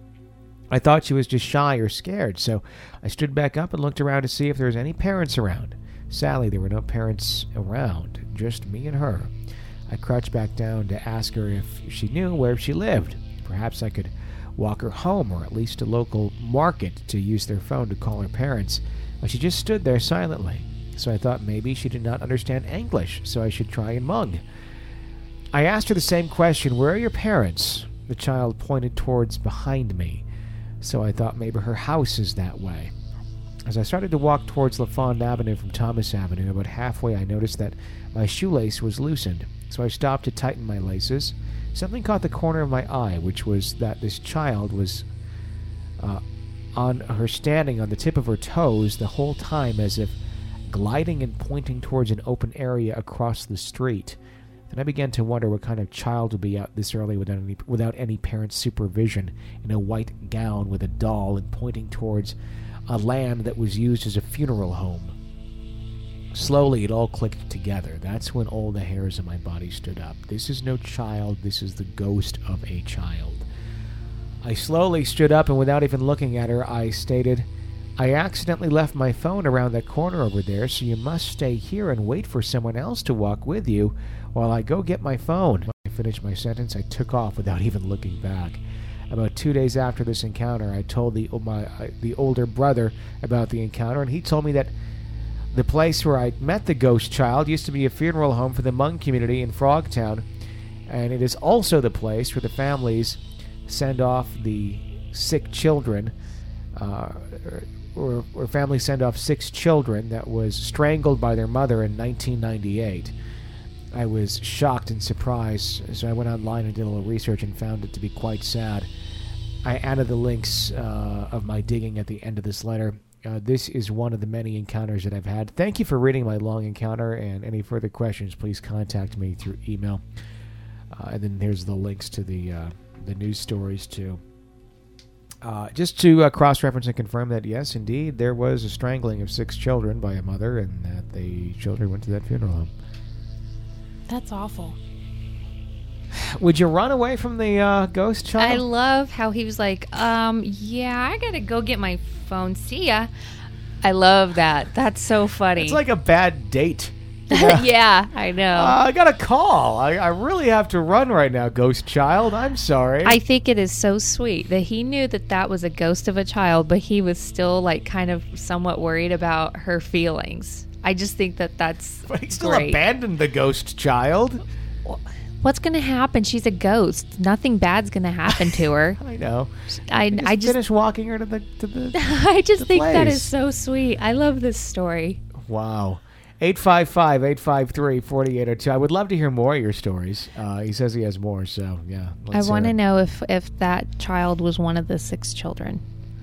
I thought she was just shy or scared, so I stood back up and looked around to see if there was any parents around. Sadly, there were no parents around, just me and her. I crouched back down to ask her if she knew where she lived. Perhaps I could walk her home or at least a local market to use their phone to call her parents. But she just stood there silently. So I thought maybe she did not understand English, so I should try in Hmong. I asked her the same question, "Where are your parents?" The child pointed towards behind me, so I thought maybe her house is that way. As I started to walk towards LaFond Avenue from Thomas Avenue, about halfway I noticed that my shoelace was loosened, so I stopped to tighten my laces. Something caught the corner of my eye, which was that this child was uh, on her standing on the tip of her toes the whole time, as if gliding and pointing towards an open area across the street. Then I began to wonder what kind of child would be out this early without any, without any parent's supervision, in a white gown with a doll and pointing towards a land that was used as a funeral home. Slowly, it all clicked together. That's when all the hairs on my body stood up. This is no child. This is the ghost of a child. I slowly stood up, and without even looking at her, I stated, "I accidentally left my phone around that corner over there, so you must stay here and wait for someone else to walk with you while I go get my phone." When I finished my sentence, I took off without even looking back. About two days after this encounter, I told the my uh, the older brother about the encounter, and he told me that the place where I met the ghost child used to be a funeral home for the Hmong community in Frogtown, and it is also the place where the families send off the sick children, uh, or, or families send off six children that was strangled by their mother in nineteen ninety-eight. I was shocked and surprised, so I went online and did a little research and found it to be quite sad. I added the links uh, of my digging at the end of this letter. Uh, this is one of the many encounters that I've had. Thank you for reading my long encounter, and any further questions, please contact me through email. Uh, and then here's the links to the uh, the news stories, too. Uh, just to uh, cross-reference and confirm that, yes, indeed, there was a strangling of six children by a mother, and that the children went to that funeral home. That's awful. Would you run away from the uh, ghost child? I love how he was like, um, yeah, I gotta go get my phone. See ya. I love that. That's so funny. It's like a bad date. You know? Yeah, I know. Uh, I got a call. I, I really have to run right now, ghost child. I'm sorry. I think it is so sweet that he knew that that was a ghost of a child, but he was still like kind of somewhat worried about her feelings. I just think that that's But he still great. abandoned the ghost child. What's going to happen? She's a ghost. Nothing bad's going to happen to her. I know. I, just I just finish walking her to the to the. I just the think that place. is so sweet. I love this story. Wow. eight five five, eight five three, four eight zero two. I would love to hear more of your stories. Uh, he says he has more, so yeah. I want to know if, if that child was one of the six children.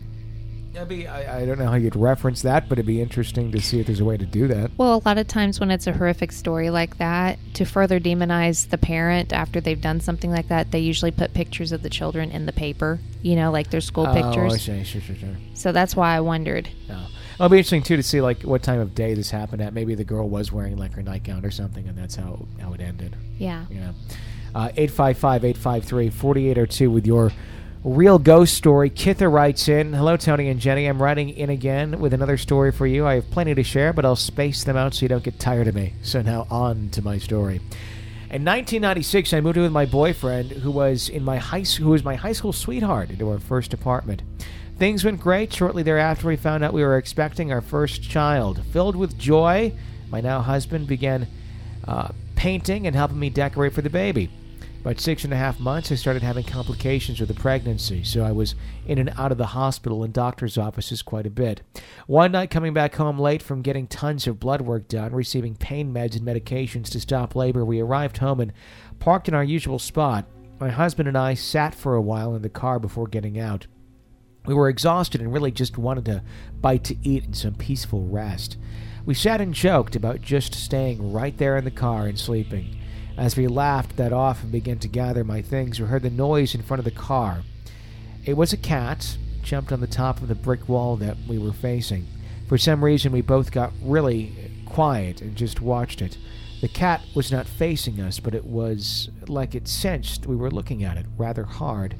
That'd be, I, I don't know how you'd reference that, but it'd be interesting to see if there's a way to do that. Well, a lot of times when it's a horrific story like that, to further demonize the parent after they've done something like that, they usually put pictures of the children in the paper, you know, like their school oh, pictures. Oh, I see. Sure, sure, sure. So that's why I wondered. Oh. It'll be interesting, too, to see like what time of day this happened at. Maybe the girl was wearing like her nightgown or something, and that's how, how it ended. Yeah. Yeah. Uh, eight five five, eight five three, four eight zero two with your real ghost story. Kitha writes in, hello, Tony and Jenny. I'm writing in again with another story for you. I have plenty to share, but I'll space them out so you don't get tired of me. So now on to my story. In nineteen ninety-six, I moved in with my boyfriend, who was in my high who was my high school sweetheart, into our first apartment. Things went great. Shortly thereafter, we found out we were expecting our first child. Filled with joy, my now husband began uh, painting and helping me decorate for the baby. About six and a half months, I started having complications with the pregnancy, so I was in and out of the hospital and doctor's offices quite a bit. One night, coming back home late from getting tons of blood work done, receiving pain meds and medications to stop labor, we arrived home and parked in our usual spot. My husband and I sat for a while in the car before getting out. We were exhausted and really just wanted a bite to eat and some peaceful rest. We sat and joked about just staying right there in the car and sleeping. As we laughed that off and began to gather my things, we heard the noise in front of the car. It was a cat, jumped on the top of the brick wall that we were facing. For some reason, we both got really quiet and just watched it. The cat was not facing us, but it was like it sensed we were looking at it rather hard.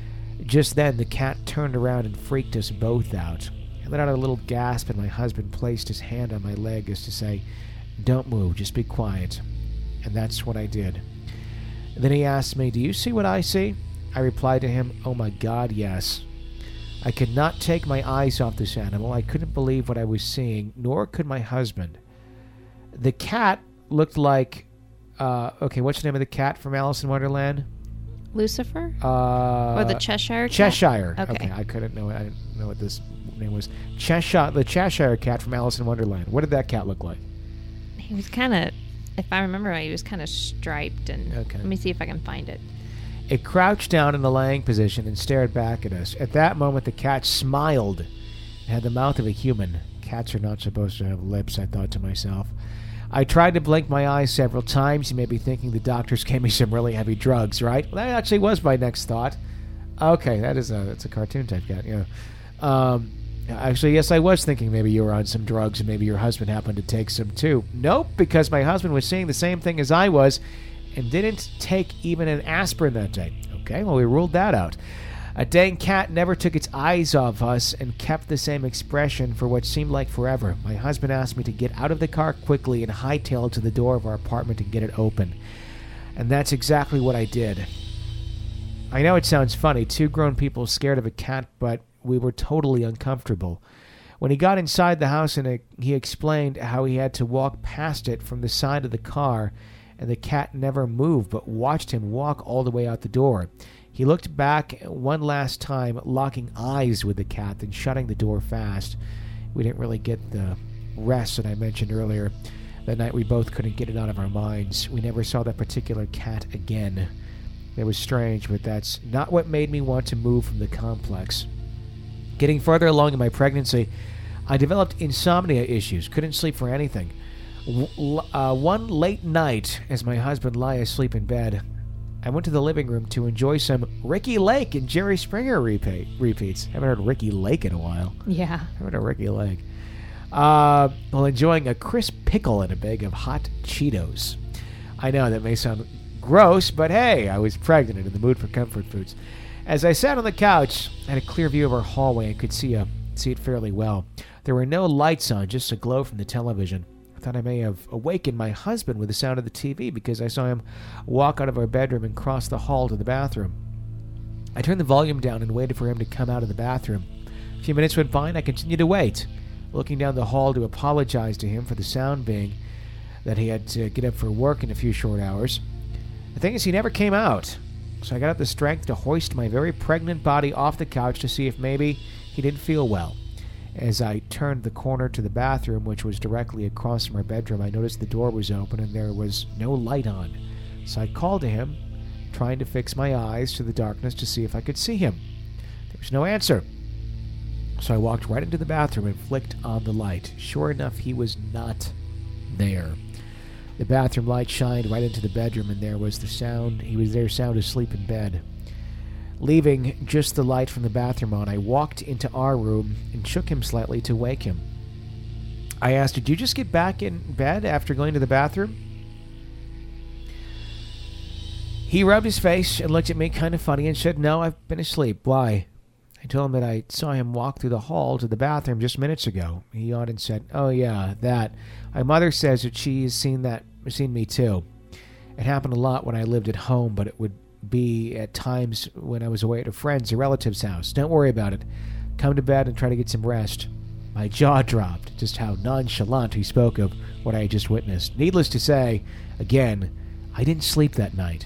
Just then, the cat turned around and freaked us both out. I let out a little gasp, and my husband placed his hand on my leg as to say, "Don't move, just be quiet." And that's what I did. And then he asked me, "Do you see what I see?" I replied to him, "Oh my God, yes." I could not take my eyes off this animal. I couldn't believe what I was seeing, nor could my husband. The cat looked like, uh, okay, what's the name of the cat from Alice in Wonderland? Lucifer? Uh, or the Cheshire cat? Cheshire. Okay. okay. I couldn't know. I didn't know what this name was. Cheshire, the Cheshire cat from Alice in Wonderland. What did that cat look like? He was kind of, if I remember right, he was kind of striped. And okay. Let me see if I can find it. It crouched down in the laying position and stared back at us. At that moment, the cat smiled. It had the mouth of a human. Cats are not supposed to have lips, I thought to myself. I tried to blink my eyes several times. You may be thinking the doctors gave me some really heavy drugs, right? Well, that actually was my next thought. Okay, that is a, that's a cartoon type cat, yeah. Um, actually, yes, I was thinking maybe you were on some drugs and maybe your husband happened to take some too. Nope, because my husband was seeing the same thing as I was and didn't take even an aspirin that day. Okay, well, we ruled that out. A dang cat never took its eyes off us and kept the same expression for what seemed like forever. My husband asked me to get out of the car quickly and hightailed to the door of our apartment and get it open. And that's exactly what I did. I know it sounds funny, two grown people scared of a cat, but we were totally uncomfortable. When he got inside the house, and it, he explained how he had to walk past it from the side of the car, and the cat never moved but watched him walk all the way out the door. He looked back one last time, locking eyes with the cat, then shutting the door fast. We didn't really get the rest that I mentioned earlier. That night we both couldn't get it out of our minds. We never saw that particular cat again. It was strange, but that's not what made me want to move from the complex. Getting further along in my pregnancy, I developed insomnia issues, couldn't sleep for anything. W- uh, one late night, as my husband lay asleep in bed, I went to the living room to enjoy some Ricky Lake and Jerry Springer repeat, repeats. Haven't heard Ricky Lake in a while. Yeah. Haven't heard Ricky Lake. Uh, while enjoying a crisp pickle and a bag of hot Cheetos. I know that may sound gross, but hey, I was pregnant and in the mood for comfort foods. As I sat on the couch, I had a clear view of our hallway and could see, a, see it fairly well. There were no lights on, just a glow from the television. I thought I may have awakened my husband with the sound of the T V because I saw him walk out of our bedroom and cross the hall to the bathroom. I turned the volume down and waited for him to come out of the bathroom. A few minutes went by and I continued to wait, looking down the hall to apologize to him for the sound being that he had to get up for work in a few short hours. The thing is, he never came out, so I got up the strength to hoist my very pregnant body off the couch to see if maybe he didn't feel well. As I turned the corner to the bathroom, which was directly across from our bedroom, I noticed the door was open and there was no light on. So I called to him, trying to fix my eyes to the darkness to see if I could see him. There was no answer. So I walked right into the bathroom and flicked on the light. Sure enough, he was not there. The bathroom light shined right into the bedroom, and there was the sound. He was there sound asleep in bed. Leaving just the light from the bathroom on, I walked into our room and shook him slightly to wake him. I asked, "Did you just get back in bed after going to the bathroom?" He rubbed his face and looked at me kind of funny and said, "No, I've been asleep. Why?" I told him that I saw him walk through the hall to the bathroom just minutes ago. He yawned and said, "Oh yeah, that. My mother says that she's seen that, seen me too. It happened a lot when I lived at home, but it would be at times when I was away at a friend's or relative's house. Don't worry about it. Come to bed and try to get some rest." My jaw dropped, just how nonchalant he spoke of what I had just witnessed. Needless to say, again, I didn't sleep that night.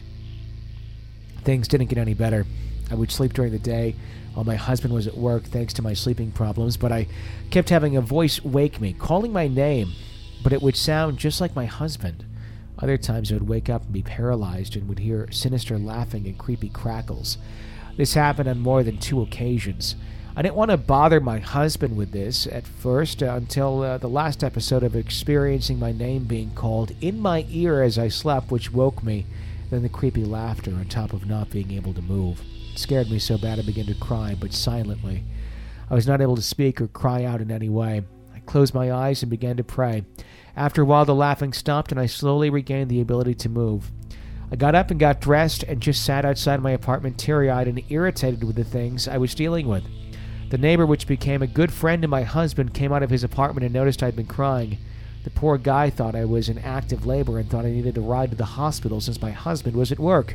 Things didn't get any better. I would sleep during the day while my husband was at work thanks to my sleeping problems, but I kept having a voice wake me, calling my name, but it would sound just like my husband. Other times I would wake up and be paralyzed and would hear sinister laughing and creepy crackles. This happened on more than two occasions. I didn't want to bother my husband with this at first uh, until uh, the last episode of experiencing my name being called in my ear as I slept, which woke me, then the creepy laughter on top of not being able to move. It scared me so bad I began to cry, but silently. I was not able to speak or cry out in any way. I closed my eyes and began to pray. After a while, the laughing stopped, and I slowly regained the ability to move. I got up and got dressed and just sat outside my apartment teary-eyed and irritated with the things I was dealing with. The neighbor, which became a good friend to my husband, came out of his apartment and noticed I'd been crying. The poor guy thought I was in active labor and thought I needed a ride to the hospital since my husband was at work.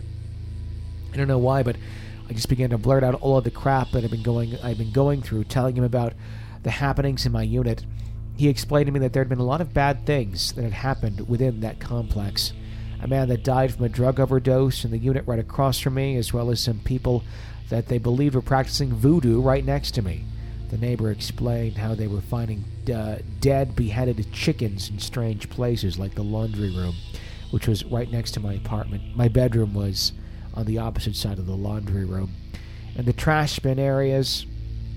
I don't know why, but I just began to blurt out all of the crap that I'd been going, I'd been going through, telling him about the happenings in my unit. He explained to me that there had been a lot of bad things that had happened within that complex. A man that died from a drug overdose in the unit right across from me, as well as some people that they believed were practicing voodoo right next to me. The neighbor explained how they were finding uh, dead, beheaded chickens in strange places, like the laundry room, which was right next to my apartment. My bedroom was on the opposite side of the laundry room. And the trash bin areas,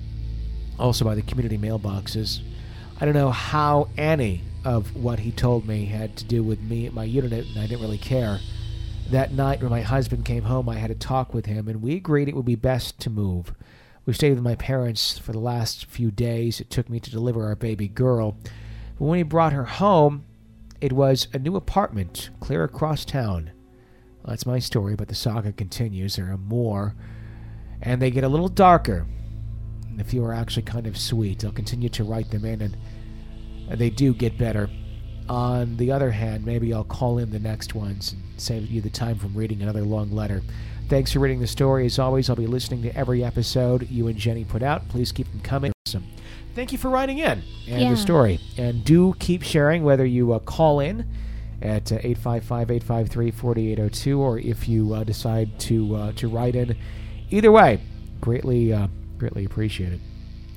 also by the community mailboxes. I don't know how any of what he told me had to do with me at my unit, and I didn't really care. That night when my husband came home, I had a talk with him, and we agreed it would be best to move. We stayed with my parents for the last few days it took me to deliver our baby girl. But when he brought her home, it was a new apartment clear across town. Well, that's my story, but the saga continues. There are more, and they get a little darker. And a few are actually kind of sweet. I'll continue to write them in, and they do get better. On the other hand, maybe I'll call in the next ones and save you the time from reading another long letter. Thanks for reading the story. As always, I'll be listening to every episode you and Jenny put out. Please keep them coming. Awesome. Thank you for writing in and yeah. the story. And do keep sharing, whether you uh, call in at uh, eight five five, eight five three, four eight zero two or if you uh, decide to uh, to write in. Either way, greatly, uh, greatly appreciate it.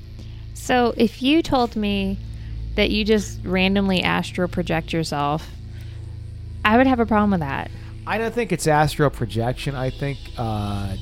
So if you told me that you just randomly astral project yourself, I would have a problem with that. I don't think it's astral projection. I think uh,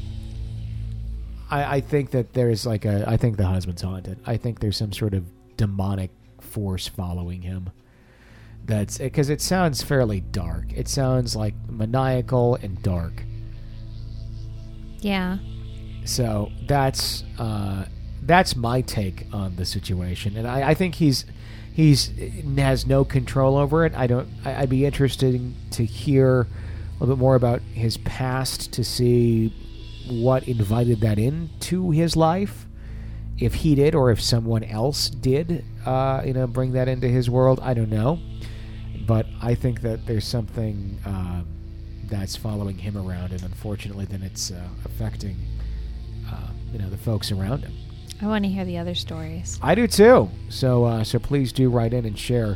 I, I think that there's like a I think the husband's haunted. I think there's some sort of demonic force following him. That's because it sounds fairly dark. It sounds like maniacal and dark. Yeah. So that's uh, that's my take on the situation, and I, I think he's he's has no control over it. I don't. I, I'd be interested to hear a little bit more about his past to see what invited that into his life, if he did or if someone else did. Uh, you know, bring that into his world. I don't know, but I think that there's something um, that's following him around, and unfortunately, then it's uh, affecting uh, you know the folks around him. I want to hear the other stories. I do too. So, uh, so please do write in and share.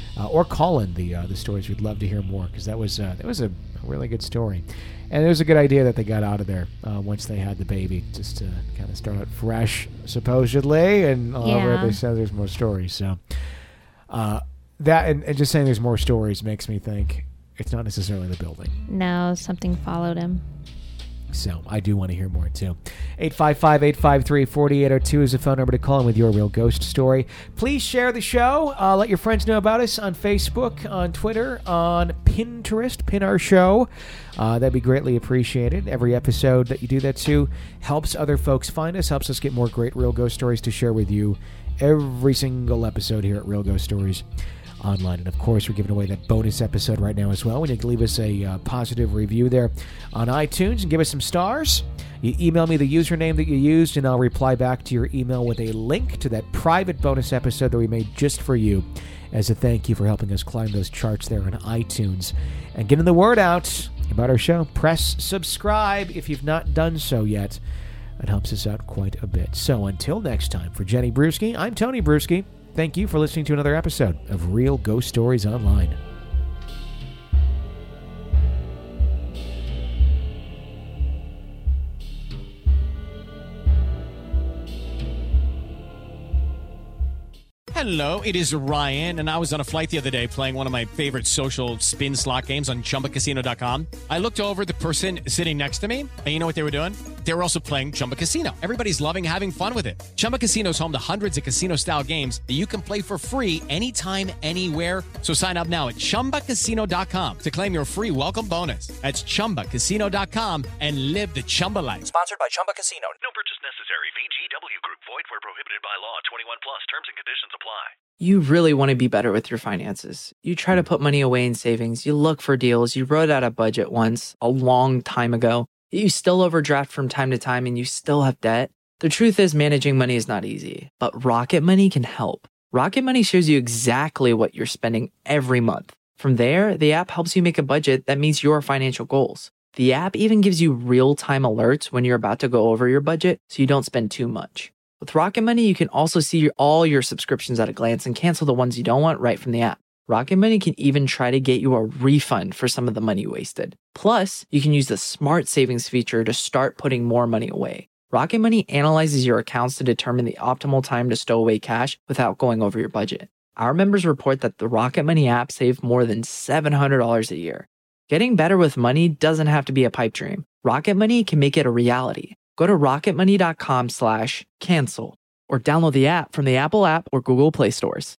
uh, or call in the uh, the stories. We'd love to hear more because that was uh, that was a really good story, and it was a good idea that they got out of there uh, once they had the baby, just to kind of start out fresh, supposedly, and uh, Yeah. they said there's more stories. So uh, that and, and just saying there's more stories makes me think it's not necessarily the building. No, something followed him. So I do want to hear more, too. eight five five, eight five three, four eight zero two is the phone number to call in with your real ghost story. Please share the show. Uh, let your friends know about us on Facebook, on Twitter, on Pinterest. Pin our show. Uh, that'd be greatly appreciated. Every episode that you do that to helps other folks find us, helps us get more great real ghost stories to share with you every single episode here at Real Ghost Stories Online. And of course, we're giving away that bonus episode right now as well. We need to leave us a uh, positive review there on iTunes and give us some stars. You email me the username that you used, and I'll reply back to your email with a link to that private bonus episode that we made just for you as a thank you for helping us climb those charts there on iTunes and getting the word out about our show. Press subscribe if you've not done so yet. It helps us out quite a bit. So until next time, for Jenny Brewski, I'm Tony Brewski. Thank you for listening to another episode of Real Ghost Stories Online. Hello, it is Ryan, and I was on a flight the other day playing one of my favorite social spin slot games on Chumba Casino dot com. I looked over at the person sitting next to me, and you know what they were doing? They were also playing Chumba Casino. Everybody's loving having fun with it. Chumba Casino is home to hundreds of casino-style games that you can play for free anytime, anywhere. So sign up now at Chumba Casino dot com to claim your free welcome bonus. That's Chumba Casino dot com and live the Chumba life. Sponsored by Chumba Casino. No purchase necessary. V G W Group. Void where prohibited by law. twenty-one plus. Terms and conditions apply. You really want to be better with your finances. You try to put money away in savings. You look for deals. You wrote out a budget once, a long time ago. You still overdraft from time to time and you still have debt. The truth is, managing money is not easy, but Rocket Money can help. Rocket Money shows you exactly what you're spending every month. From there, the app helps you make a budget that meets your financial goals. The app even gives you real-time alerts when you're about to go over your budget so you don't spend too much. With Rocket Money, you can also see all your subscriptions at a glance and cancel the ones you don't want right from the app. Rocket Money can even try to get you a refund for some of the money wasted. Plus, you can use the Smart Savings feature to start putting more money away. Rocket Money analyzes your accounts to determine the optimal time to stow away cash without going over your budget. Our members report that the Rocket Money app saved more than seven hundred dollars a year. Getting better with money doesn't have to be a pipe dream. Rocket Money can make it a reality. Go to rocketmoney dot com slash cancel or download the app from the Apple app or Google Play stores.